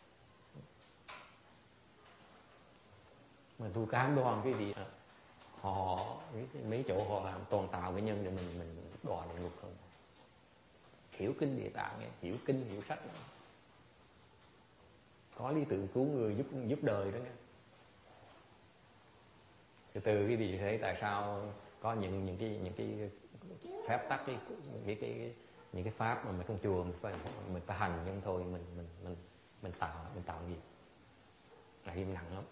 Mà tôi cám đoan cái gì họ mấy chỗ họ làm toàn tạo cái nhân để mình mình đòi địa ngục không. Hiểu kinh Địa Tạng, hiểu kinh hiểu sách, có lý tưởng cứu người giúp giúp đời đó nghe. Từ từ cái gì thấy tại sao có những những cái những cái phép tắc cái cái cái những cái pháp mà mình trong chùa mình phải mình phải hành, nhưng thôi mình mình mình mình tạo mình tạo gì là im lặng lắm.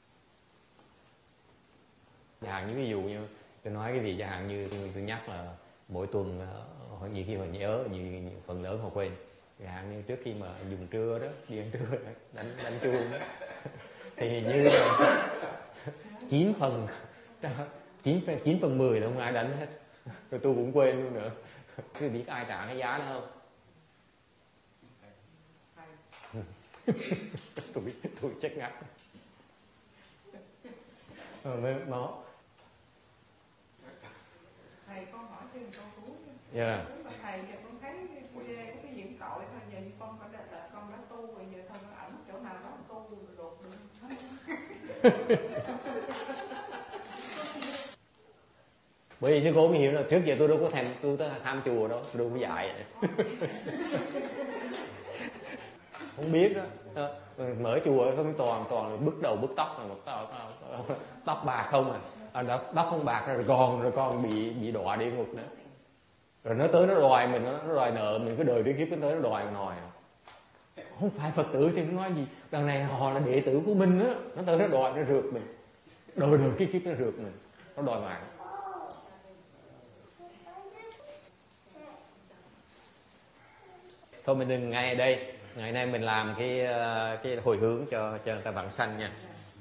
Chẳng hạn như ví dụ như tôi nói cái gì chẳng hạn như tôi, tôi nhắc là mỗi tuần hoặc nhiều khi họ nhớ, nhiều phần lớn họ quên. Chẳng hạn như trước khi mà dùng trưa đó, đi ăn trưa đánh đánh chuông đó, thì như là chín phần chín chín phần mười là không ai đánh hết, rồi tôi cũng quên luôn nữa. Chứ biết ai trả cái giá đó không? tôi tôi chết ngắt. Rồi mới máu. Thầy con hỏi thêm câu cuối. Dạ. Thầy giờ con thấy ghê có cái diễn tội thôi, giờ con phải đạt là con đã tu rồi, giờ thôi nó ẩn chỗ nào đó tu rồi đột được. Bởi vì sư cô mới hiểu là trước giờ tôi đâu có thèm tôi tới tham chùa đâu, tôi đâu có dạy. Không biết đó. Mở chùa không toàn toàn là bứt đầu bứt tóc là một tóc, tóc bạc không à. À tóc không bạc rồi còn rồi còn bị bị đọa địa ngục nữa. Rồi nó tới nó đòi mình, nó, nó đòi nợ mình, cái đời đi kiếp nó tới nó đòi mình nòi. Không phải Phật tử thì nó nói gì, đằng này họ là đệ tử của mình á, nó tới nó đòi nó rượt mình. Đời đời kiếp kiếp nó rượt mình, nó đòi mạng. thôi mình đừng ngay ở đây, ngày nay mình làm cái cái hồi hướng cho cho người ta vãng sanh nha.